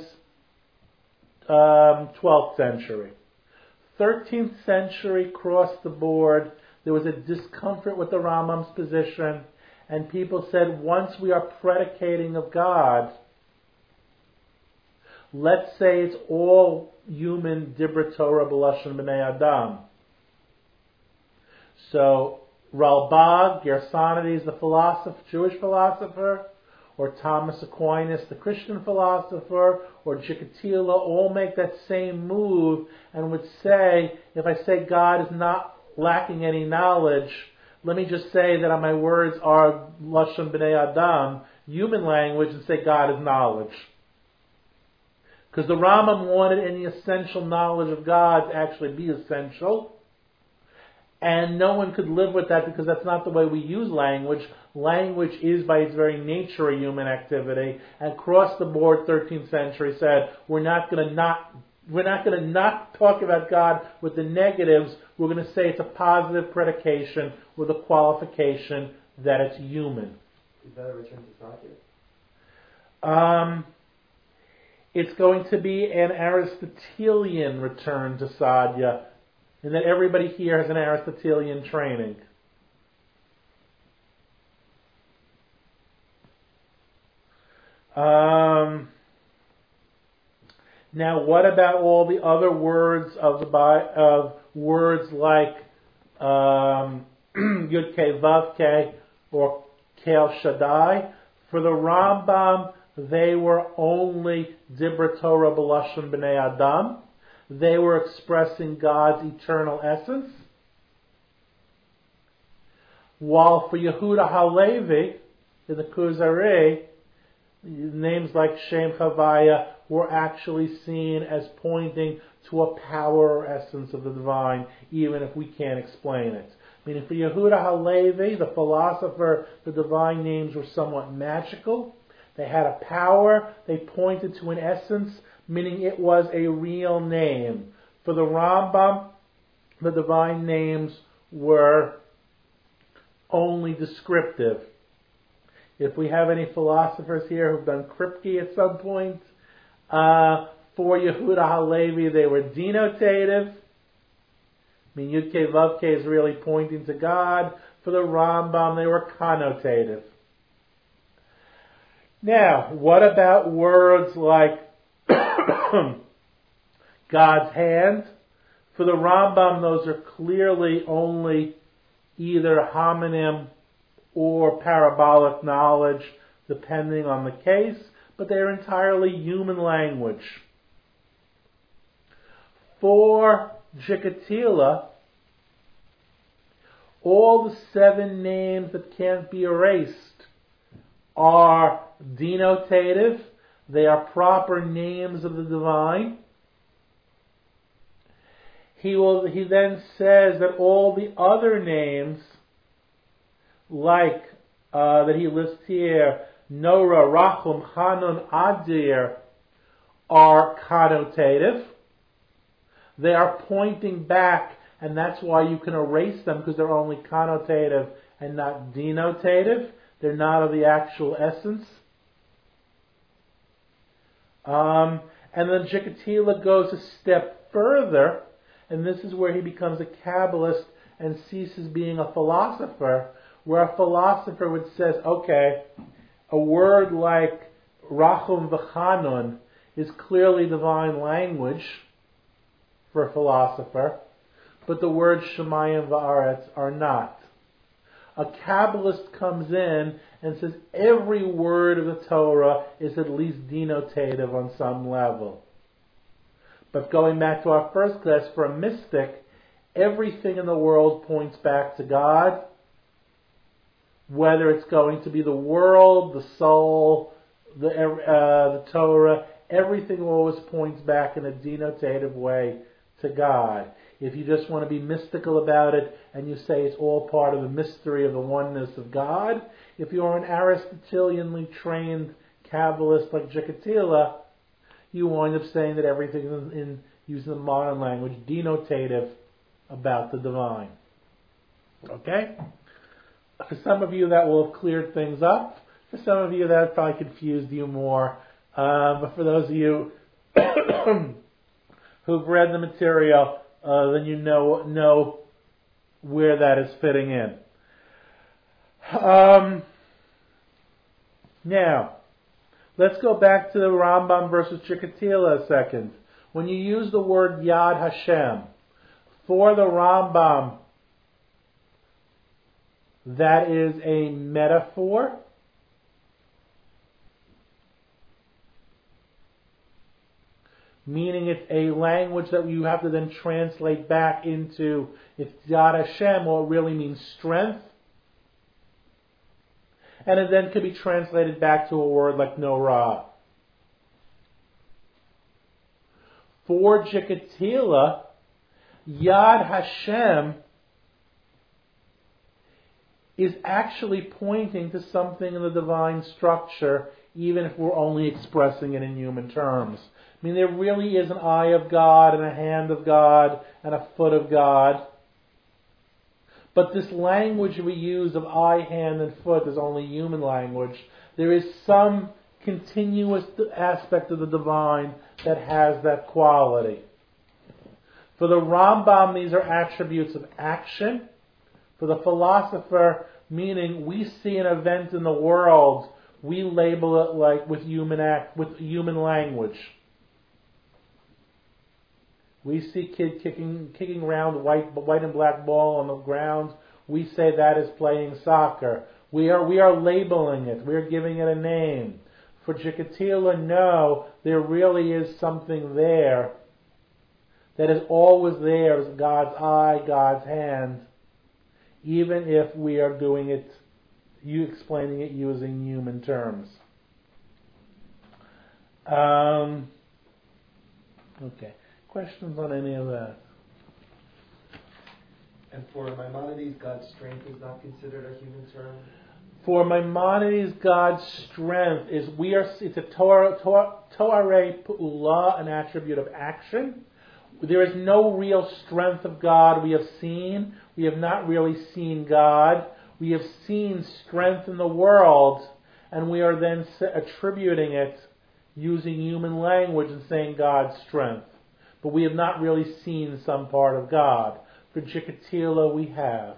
12th century. 13th century, across the board, there was a discomfort with the Rambam's position, and people said, once we are predicating of God, let's say it's all human Dibra Torah B'Lashon B'nei Adam. So Ralbag, Gersonides, the Jewish philosopher, or Thomas Aquinas, the Christian philosopher, or Chikatila, all make that same move and would say, if I say God is not lacking any knowledge, let me just say that my words are Lashon B'nai Adam, human language, and say God is knowledge. Because the Rambam wanted any essential knowledge of God to actually be essential. And no one could live with that because that's not the way we use language. Language is by its very nature a human activity. And across the board, 13th century said, we're not going to not talk about God with the negatives. We're going to say it's a positive predication with a qualification that it's human. Is that a return to Sadya? It's going to be an Aristotelian return to Sadya, and that everybody here has an Aristotelian training. Now, what about all the other words of words like Yud Kei Vav Kei or Kel Shaddai? For the Rambam, they were only Dibra Torah B'Lashon B'nai Adam. They were expressing God's eternal essence. While for Yehuda Halevi, in the Kuzari, names like Shem Chavaya were actually seen as pointing to a power or essence of the divine, even if we can't explain it. Meaning for Yehuda Halevi, the philosopher, the divine names were somewhat magical. They had a power. They pointed to an essence, meaning it was a real name. For the Rambam, the divine names were only descriptive. If we have any philosophers here who've done Kripke at some point, for Yehuda Halevi, they were denotative. I mean, Yud Kei Vav Kei is really pointing to God. For the Rambam, they were connotative. Now, what about words like God's hand? For the Rambam, those are clearly only either homonym or parabolic knowledge, depending on the case, but they are entirely human language. For Jikatila, all the 7 names that can't be erased are denotative. They are proper names of the divine. He then says that all the other names, like that he lists here, Nora, Rachum, Hanun, Adir, are connotative. They are pointing back, and that's why you can erase them, because they're only connotative and not denotative. They're not of the actual essence. And then Jikatila goes a step further, and this is where he becomes a Kabbalist and ceases being a philosopher, where a philosopher would say, okay, a word like Rachum v'Chanun is clearly divine language for a philosopher, but the words Shemayim v'Aretz are not. A Kabbalist comes in and says every word of the Torah is at least denotative on some level. But going back to our first class, for a mystic, everything in the world points back to God. Whether it's going to be the world, the soul, the Torah, everything always points back in a denotative way to God. If you just want to be mystical about it and you say it's all part of the mystery of the oneness of God, if you're an Aristotelianly trained Kabbalist like Jikatila, you wind up saying that everything is in using the modern language, denotative about the divine. Okay? For some of you that will have cleared things up. For some of you that probably confused you more. But for those of you who've read the material, then you know where that is fitting in. Now, let's go back to the Rambam versus Chikatila a second. When you use the word Yad Hashem, for the Rambam, that is a metaphor. Meaning it's a language that you have to then translate back into, if Yad Hashem, well, it really means strength. And it then could be translated back to a word like Norah. For Jikatila, Yad Hashem is actually pointing to something in the divine structure, even if we're only expressing it in human terms. I mean, there really is an eye of God and a hand of God and a foot of God. But this language we use of eye, hand, and foot is only human language. There is some continuous aspect of the divine that has that quality. For the Rambam, these are attributes of action. For the philosopher, meaning we see an event in the world, we label it like with human language. We see kid kicking around white and black ball on the ground. We say that is playing soccer. We are labeling it. We are giving it a name. For Jikatila, no, there really is something there that is always there as God's eye, God's hand, even if we are doing it, explaining it using human terms. Okay. Questions on any of that? And for Maimonides, God's strength is not considered a human term? For Maimonides, God's strength is it's a Torah Pu'ula, an attribute of action. There is no real strength of God we have seen. We have not really seen God. We have seen strength in the world, and we are then attributing it using human language and saying God's strength. But we have not really seen some part of God. For Jikatila, we have.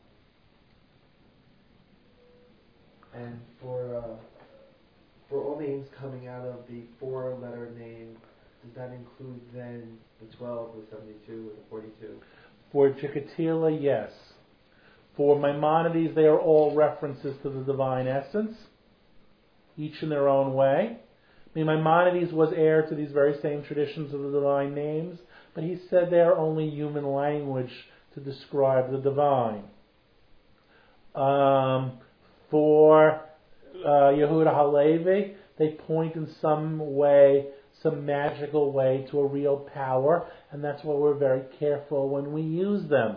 And for all names coming out of the 4-letter name, does that include then the 12, the 72, or the 42? For Jikatila, yes. For Maimonides, they are all references to the divine essence, each in their own way. I mean, Maimonides was heir to these very same traditions of the divine names, but he said they are only human language to describe the divine. For Yehuda Halevi, they point in some way, some magical way, to a real power, and that's why we're very careful when we use them.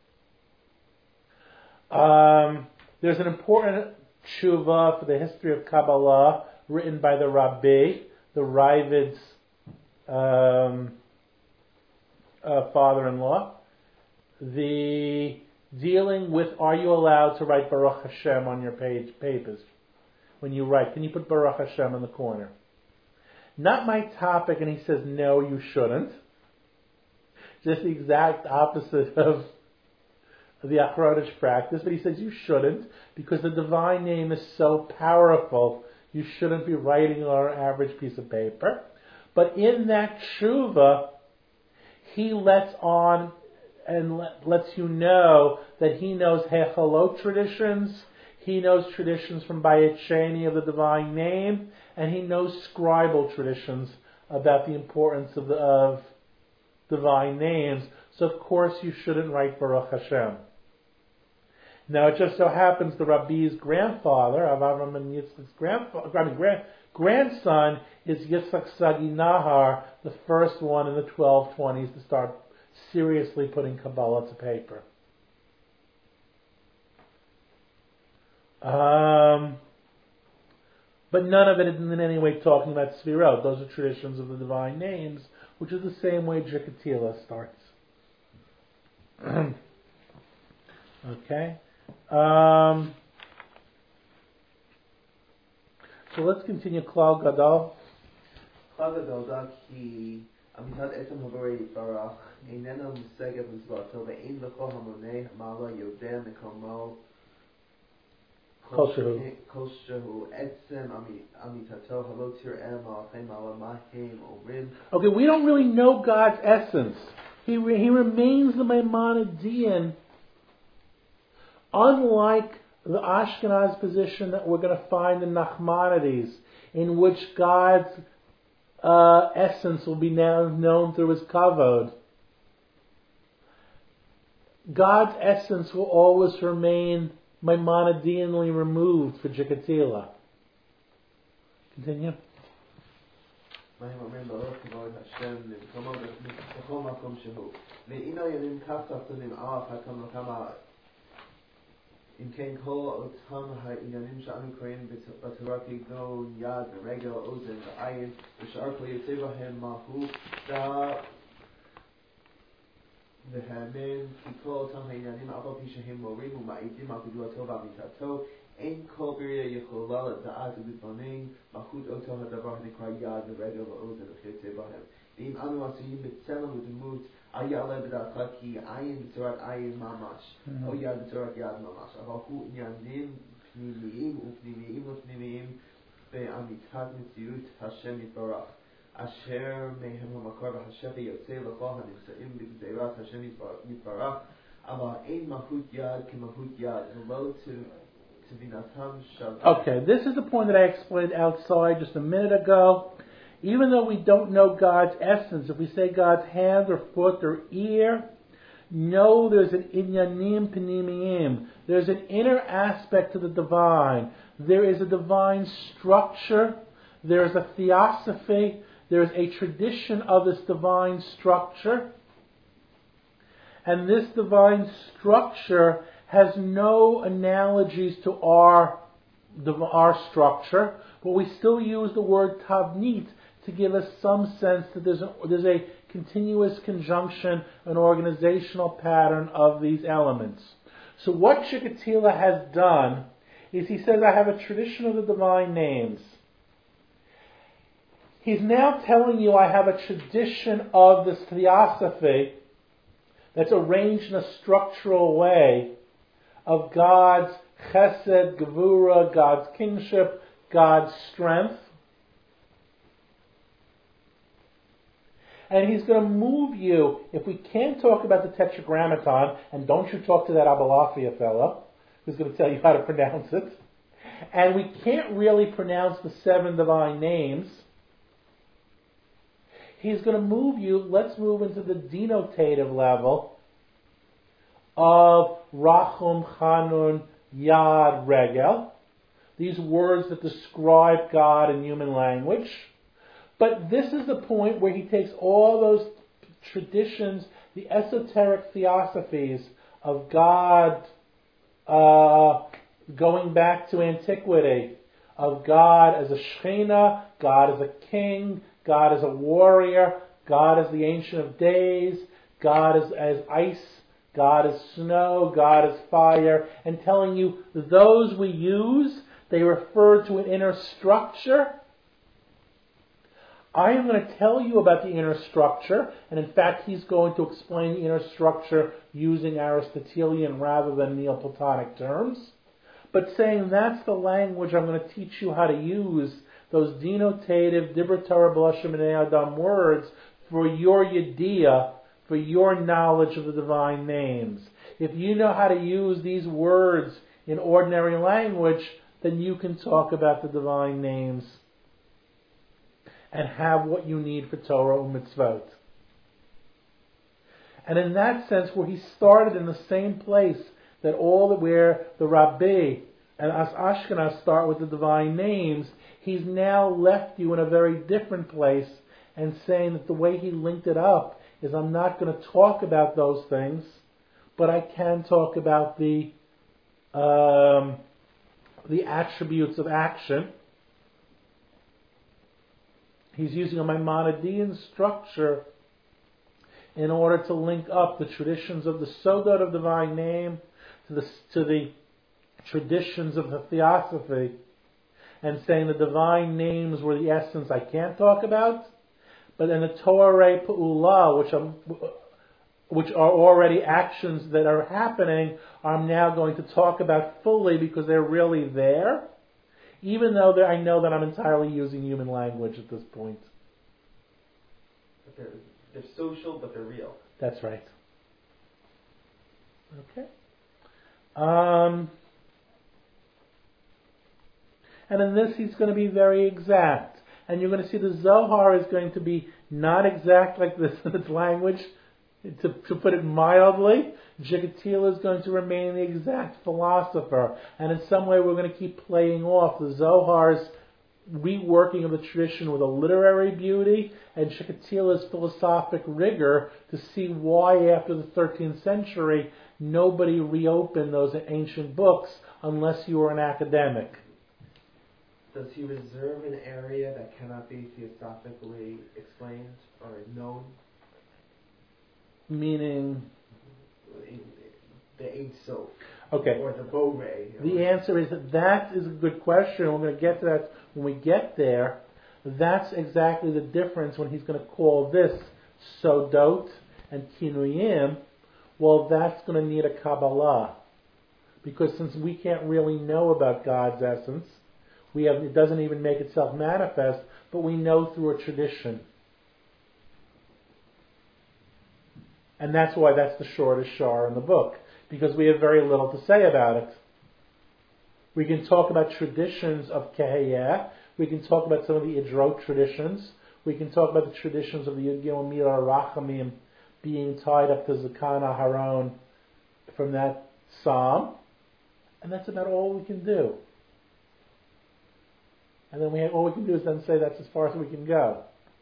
There's an important tshuva for the history of Kabbalah written by the Rabbi, the Ravid's father-in-law, the dealing with, are you allowed to write Baruch Hashem on your papers? When you write, can you put Baruch Hashem in the corner? Not my topic, and he says, no, you shouldn't. Just the exact opposite of the Achronish practice, but he says you shouldn't, because the divine name is so powerful, you shouldn't be writing on an average piece of paper. But in that tshuva, he lets on and lets you know that he knows Hechalot traditions, he knows traditions from Bayit Sheni of the divine name, and he knows scribal traditions about the importance of divine names. So of course you shouldn't write Baruch Hashem. Now it just so happens the Rabbi's grandfather, Avraham and Yitzchak's grandson, is Yitzchak Sagi Nahar, the first one in the 1220s to start seriously putting Kabbalah to paper. But none of it is in any way talking about Sfirot. Those are traditions of the divine names, which is the same way Jikatila starts. Okay. So let's continue. Klal Gadol. Klal Gadol ki amitad etam havarei barach einena museget mizvato ve'ein lecho hamonei hamala yodeh mekomo koshehu etzem amitato halotir ema chemala mahem omrim. Okay, we don't really know God's essence. He remains the Maimonidean, unlike the Ashkenaz position that we're going to find in Nachmanides, in which God's essence will be now known through his kavod. God's essence will always remain Maimonideanly removed for Chikatilo. Continue. מהם אומרים ברוך כבוד השם למקומו בכל מקום שהוא. ואינו ימים כף תחתונים אף הקם לכמה. אם כן כל אותם העניינים שאנו קוראים בתורה כגון יד ורגל אוזן ועין ושאר כל יוצא בהם מהו דע והאמן כי כל אותם העניינים אף על פי שהם מורים ומעידים על גדולתו ואמיתתו אין כל בריא יכולה לדעת ולהתבונן מהות אותו הדבר הנקרא יד ורגל ואוזן וכיוצא בהם. ואם אנו עשויים בצלם ודמות אל יעלה בדעתך כי עין בצורת עין ממש או יד בצורת יד ממש, אבל הוא עניינים פנימיים ופנימיים ופנימיים באמיתת מציאות השם יתברך אשר מהם המקור והשפע יוצא לכל הנמצאים בגזירת השם יתברך, אבל אין מהות יד כמהות יד ולא Okay, this is the point that I explained outside just a minute ago. Even though we don't know God's essence, if we say God's hand or foot or ear, know there's an inyanim penimiyim. There's an inner aspect to the divine. There is a divine structure. There's a theosophy. There's a tradition of this divine structure. And this divine structure has no analogies to our structure, but we still use the word tavnit to give us some sense that there's a continuous conjunction, an organizational pattern of these elements. So what Chikatilo has done is he says, I have a tradition of the divine names. He's now telling you I have a tradition of this theosophy that's arranged in a structural way of God's chesed, gevura, God's kingship, God's strength. And he's going to move you, if we can't talk about the Tetragrammaton, and don't you talk to that Abalafia fellow, who's going to tell you how to pronounce it, and we can't really pronounce the 7 divine names, he's going to move you, let's move into the denotative level of Rachum, Chanun, Yad, Regel. These words that describe God in human language. But this is the point where he takes all those traditions, the esoteric theosophies of God going back to antiquity, of God as a Shekhinah, God as a king, God as a warrior, God as the Ancient of Days, God as ice, God as snow, God as fire, and telling you those we use, they refer to an inner structure. I am going to tell you about the inner structure, and in fact he's going to explain the inner structure using Aristotelian rather than Neoplatonic terms, but saying that's the language I'm going to teach you how to use those denotative Dibra Torah B'Lashem B'nei Adam words for your yediyah, for your knowledge of the divine names. If you know how to use these words in ordinary language, then you can talk about the divine names and have what you need for Torah and mitzvot. And in that sense, where he started in the same place that where the Rabbi and us Ashkenaz start with the divine names, he's now left you in a very different place and saying that the way he linked it up is I'm not going to talk about those things, but I can talk about the attributes of action. He's using a Maimonidean structure in order to link up the traditions of the Sodot of divine name to the traditions of the theosophy, and saying the divine names were the essence I can't talk about, but then the Torah Pa'ula, which are already actions that are happening, I'm now going to talk about fully because they're really there, even though I know that I'm entirely using human language at this point. But they're social, but they're real. That's right. Okay. And in this he's going to be very exact. And you're going to see the Zohar is going to be not exact like this in its language. To put it mildly, Chikatilo is going to remain the exact philosopher. And in some way we're going to keep playing off the Zohar's reworking of the tradition with a literary beauty and Chikatilo's philosophic rigor to see why after the 13th century nobody reopened those ancient books unless you were an academic. Does he reserve an area that cannot be theosophically explained or known? Meaning? The Ein Sof. Okay. Or the Bore. The answer is that is a good question. We're going to get to that when we get there. That's exactly the difference when he's going to call this Sodot and Kinuyim. Well, that's going to need a Kabbalah. Because since we can't really know about God's essence, it doesn't even make itself manifest, but we know through a tradition. And that's why that's the shortest shar in the book, because we have very little to say about it. We can talk about traditions of Keheyeh, we can talk about some of the Idrot traditions, we can talk about the traditions of the Yud Gimel Milah Rachamim being tied up to Zakan Aharon from that psalm, and that's about all we can do. And then all we can do is then say that's as far as we can go.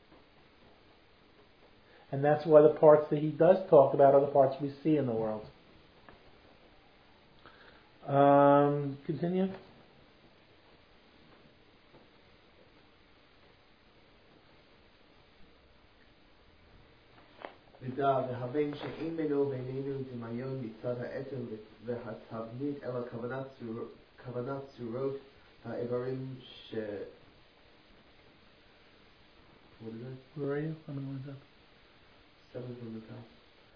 And that's why the parts that he does talk about are the parts we see in the world. Continue. והבן שאין בינו ובינינו דמיון מצד העצם והתבנית אלא כוונת צורות האיברים ש... What is it? Where are you? How many ones up? 7 from the top.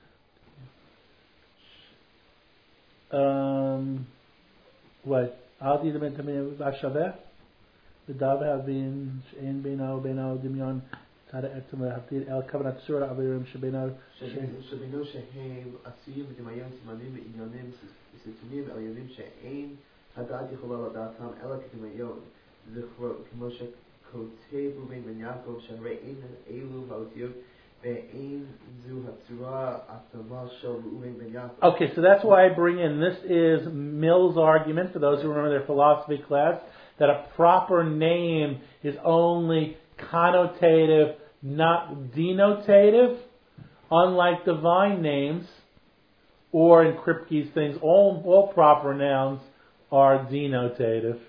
What? אל תדמיין תמיד השווה? ודאבה הבין שאין בינו ובינו דמיון מצד העצם והתבנית אלא כוונת צורות האיברים שבינו שבינו שהם עשויים בדמיון סימנים ועניונים סיטונים עליונים שאין הדעת יכולה לדעתם אלא כדמיון זכרו כמו שכותב ראובן בן יעקב שהרי אין אלו האותיות ואין זו הצורה התאמה של ראובן בן יעקב. Okay, so that's why I bring in, this is Mill's argument, for those who remember their philosophy class, that a proper name is only connotative, not denotative, unlike divine names, or in Kripke's things, all proper nouns are denotative.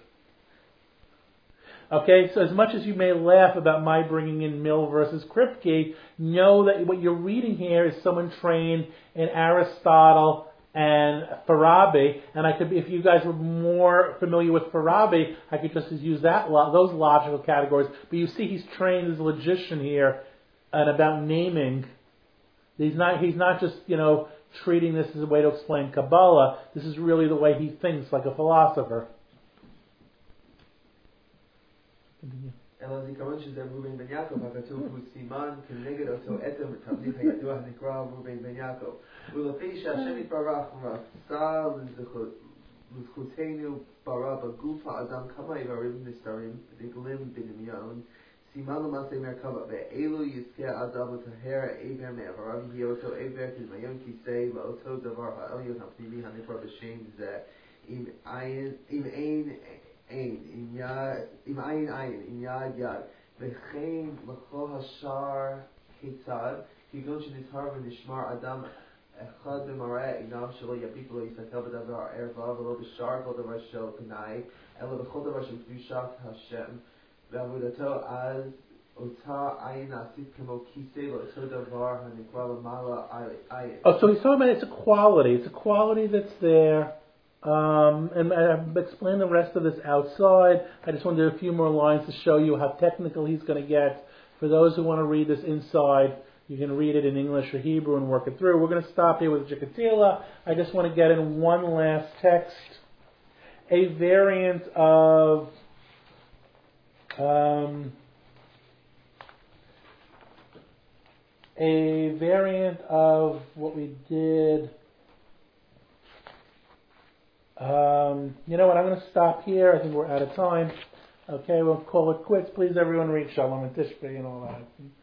Okay, so as much as you may laugh about my bringing in Mill versus Kripke, know that what you're reading here is someone trained in Aristotle and Farabi, and I could, if you guys were more familiar with Farabi, I could just use those logical categories. But you see, he's trained as a logician here, and about naming. He's not just treating this as a way to explain Kabbalah. This is really the way he thinks, like a philosopher. אלא זיכרון שזה ראובן בן יעקב, הכתוב הוא סימן כנגד אותו עצם ותבנית הידוע הנקרא ראובן בן יעקב. ולפי שהשם יתברך רצה לזכותנו ברא בגוף האדם כמה איברים נסתרים נגלים בדמיון, סימן למעשה מרכבה, ואילו יזכה האדם לטהר האיבר מאיבריו, יהיה אותו איבר כדמיון כיסא לאותו דבר העליון הפנימי הנקרא בשם זה, אם עין יד, וכן לכל השאר כיצד, כגון שנזהר ונשמר אדם אחד במראה עיניו שלא יביט ולא יסתכל בדבר ערווה ולא בשאר כל דבר של פנאי, אלא בכל דבר של קדושת השם, ועבודתו אז אותה עין נעשית כמו כיסא לאותו דבר הנקרא למעלה עין. Oh, so he's talking about it's a quality that's there. And I've explained the rest of this outside. I just want to do a few more lines to show you how technical he's going to get. For those who want to read this inside, you can read it in English or Hebrew and work it through. We're going to stop here with Chikatilo. I just want to get in one last text. A variant of what we did. You know what, I'm going to stop here. I think we're out of time. Okay, we'll call it quits. Please, everyone, read Shalom and Tishbei and all that.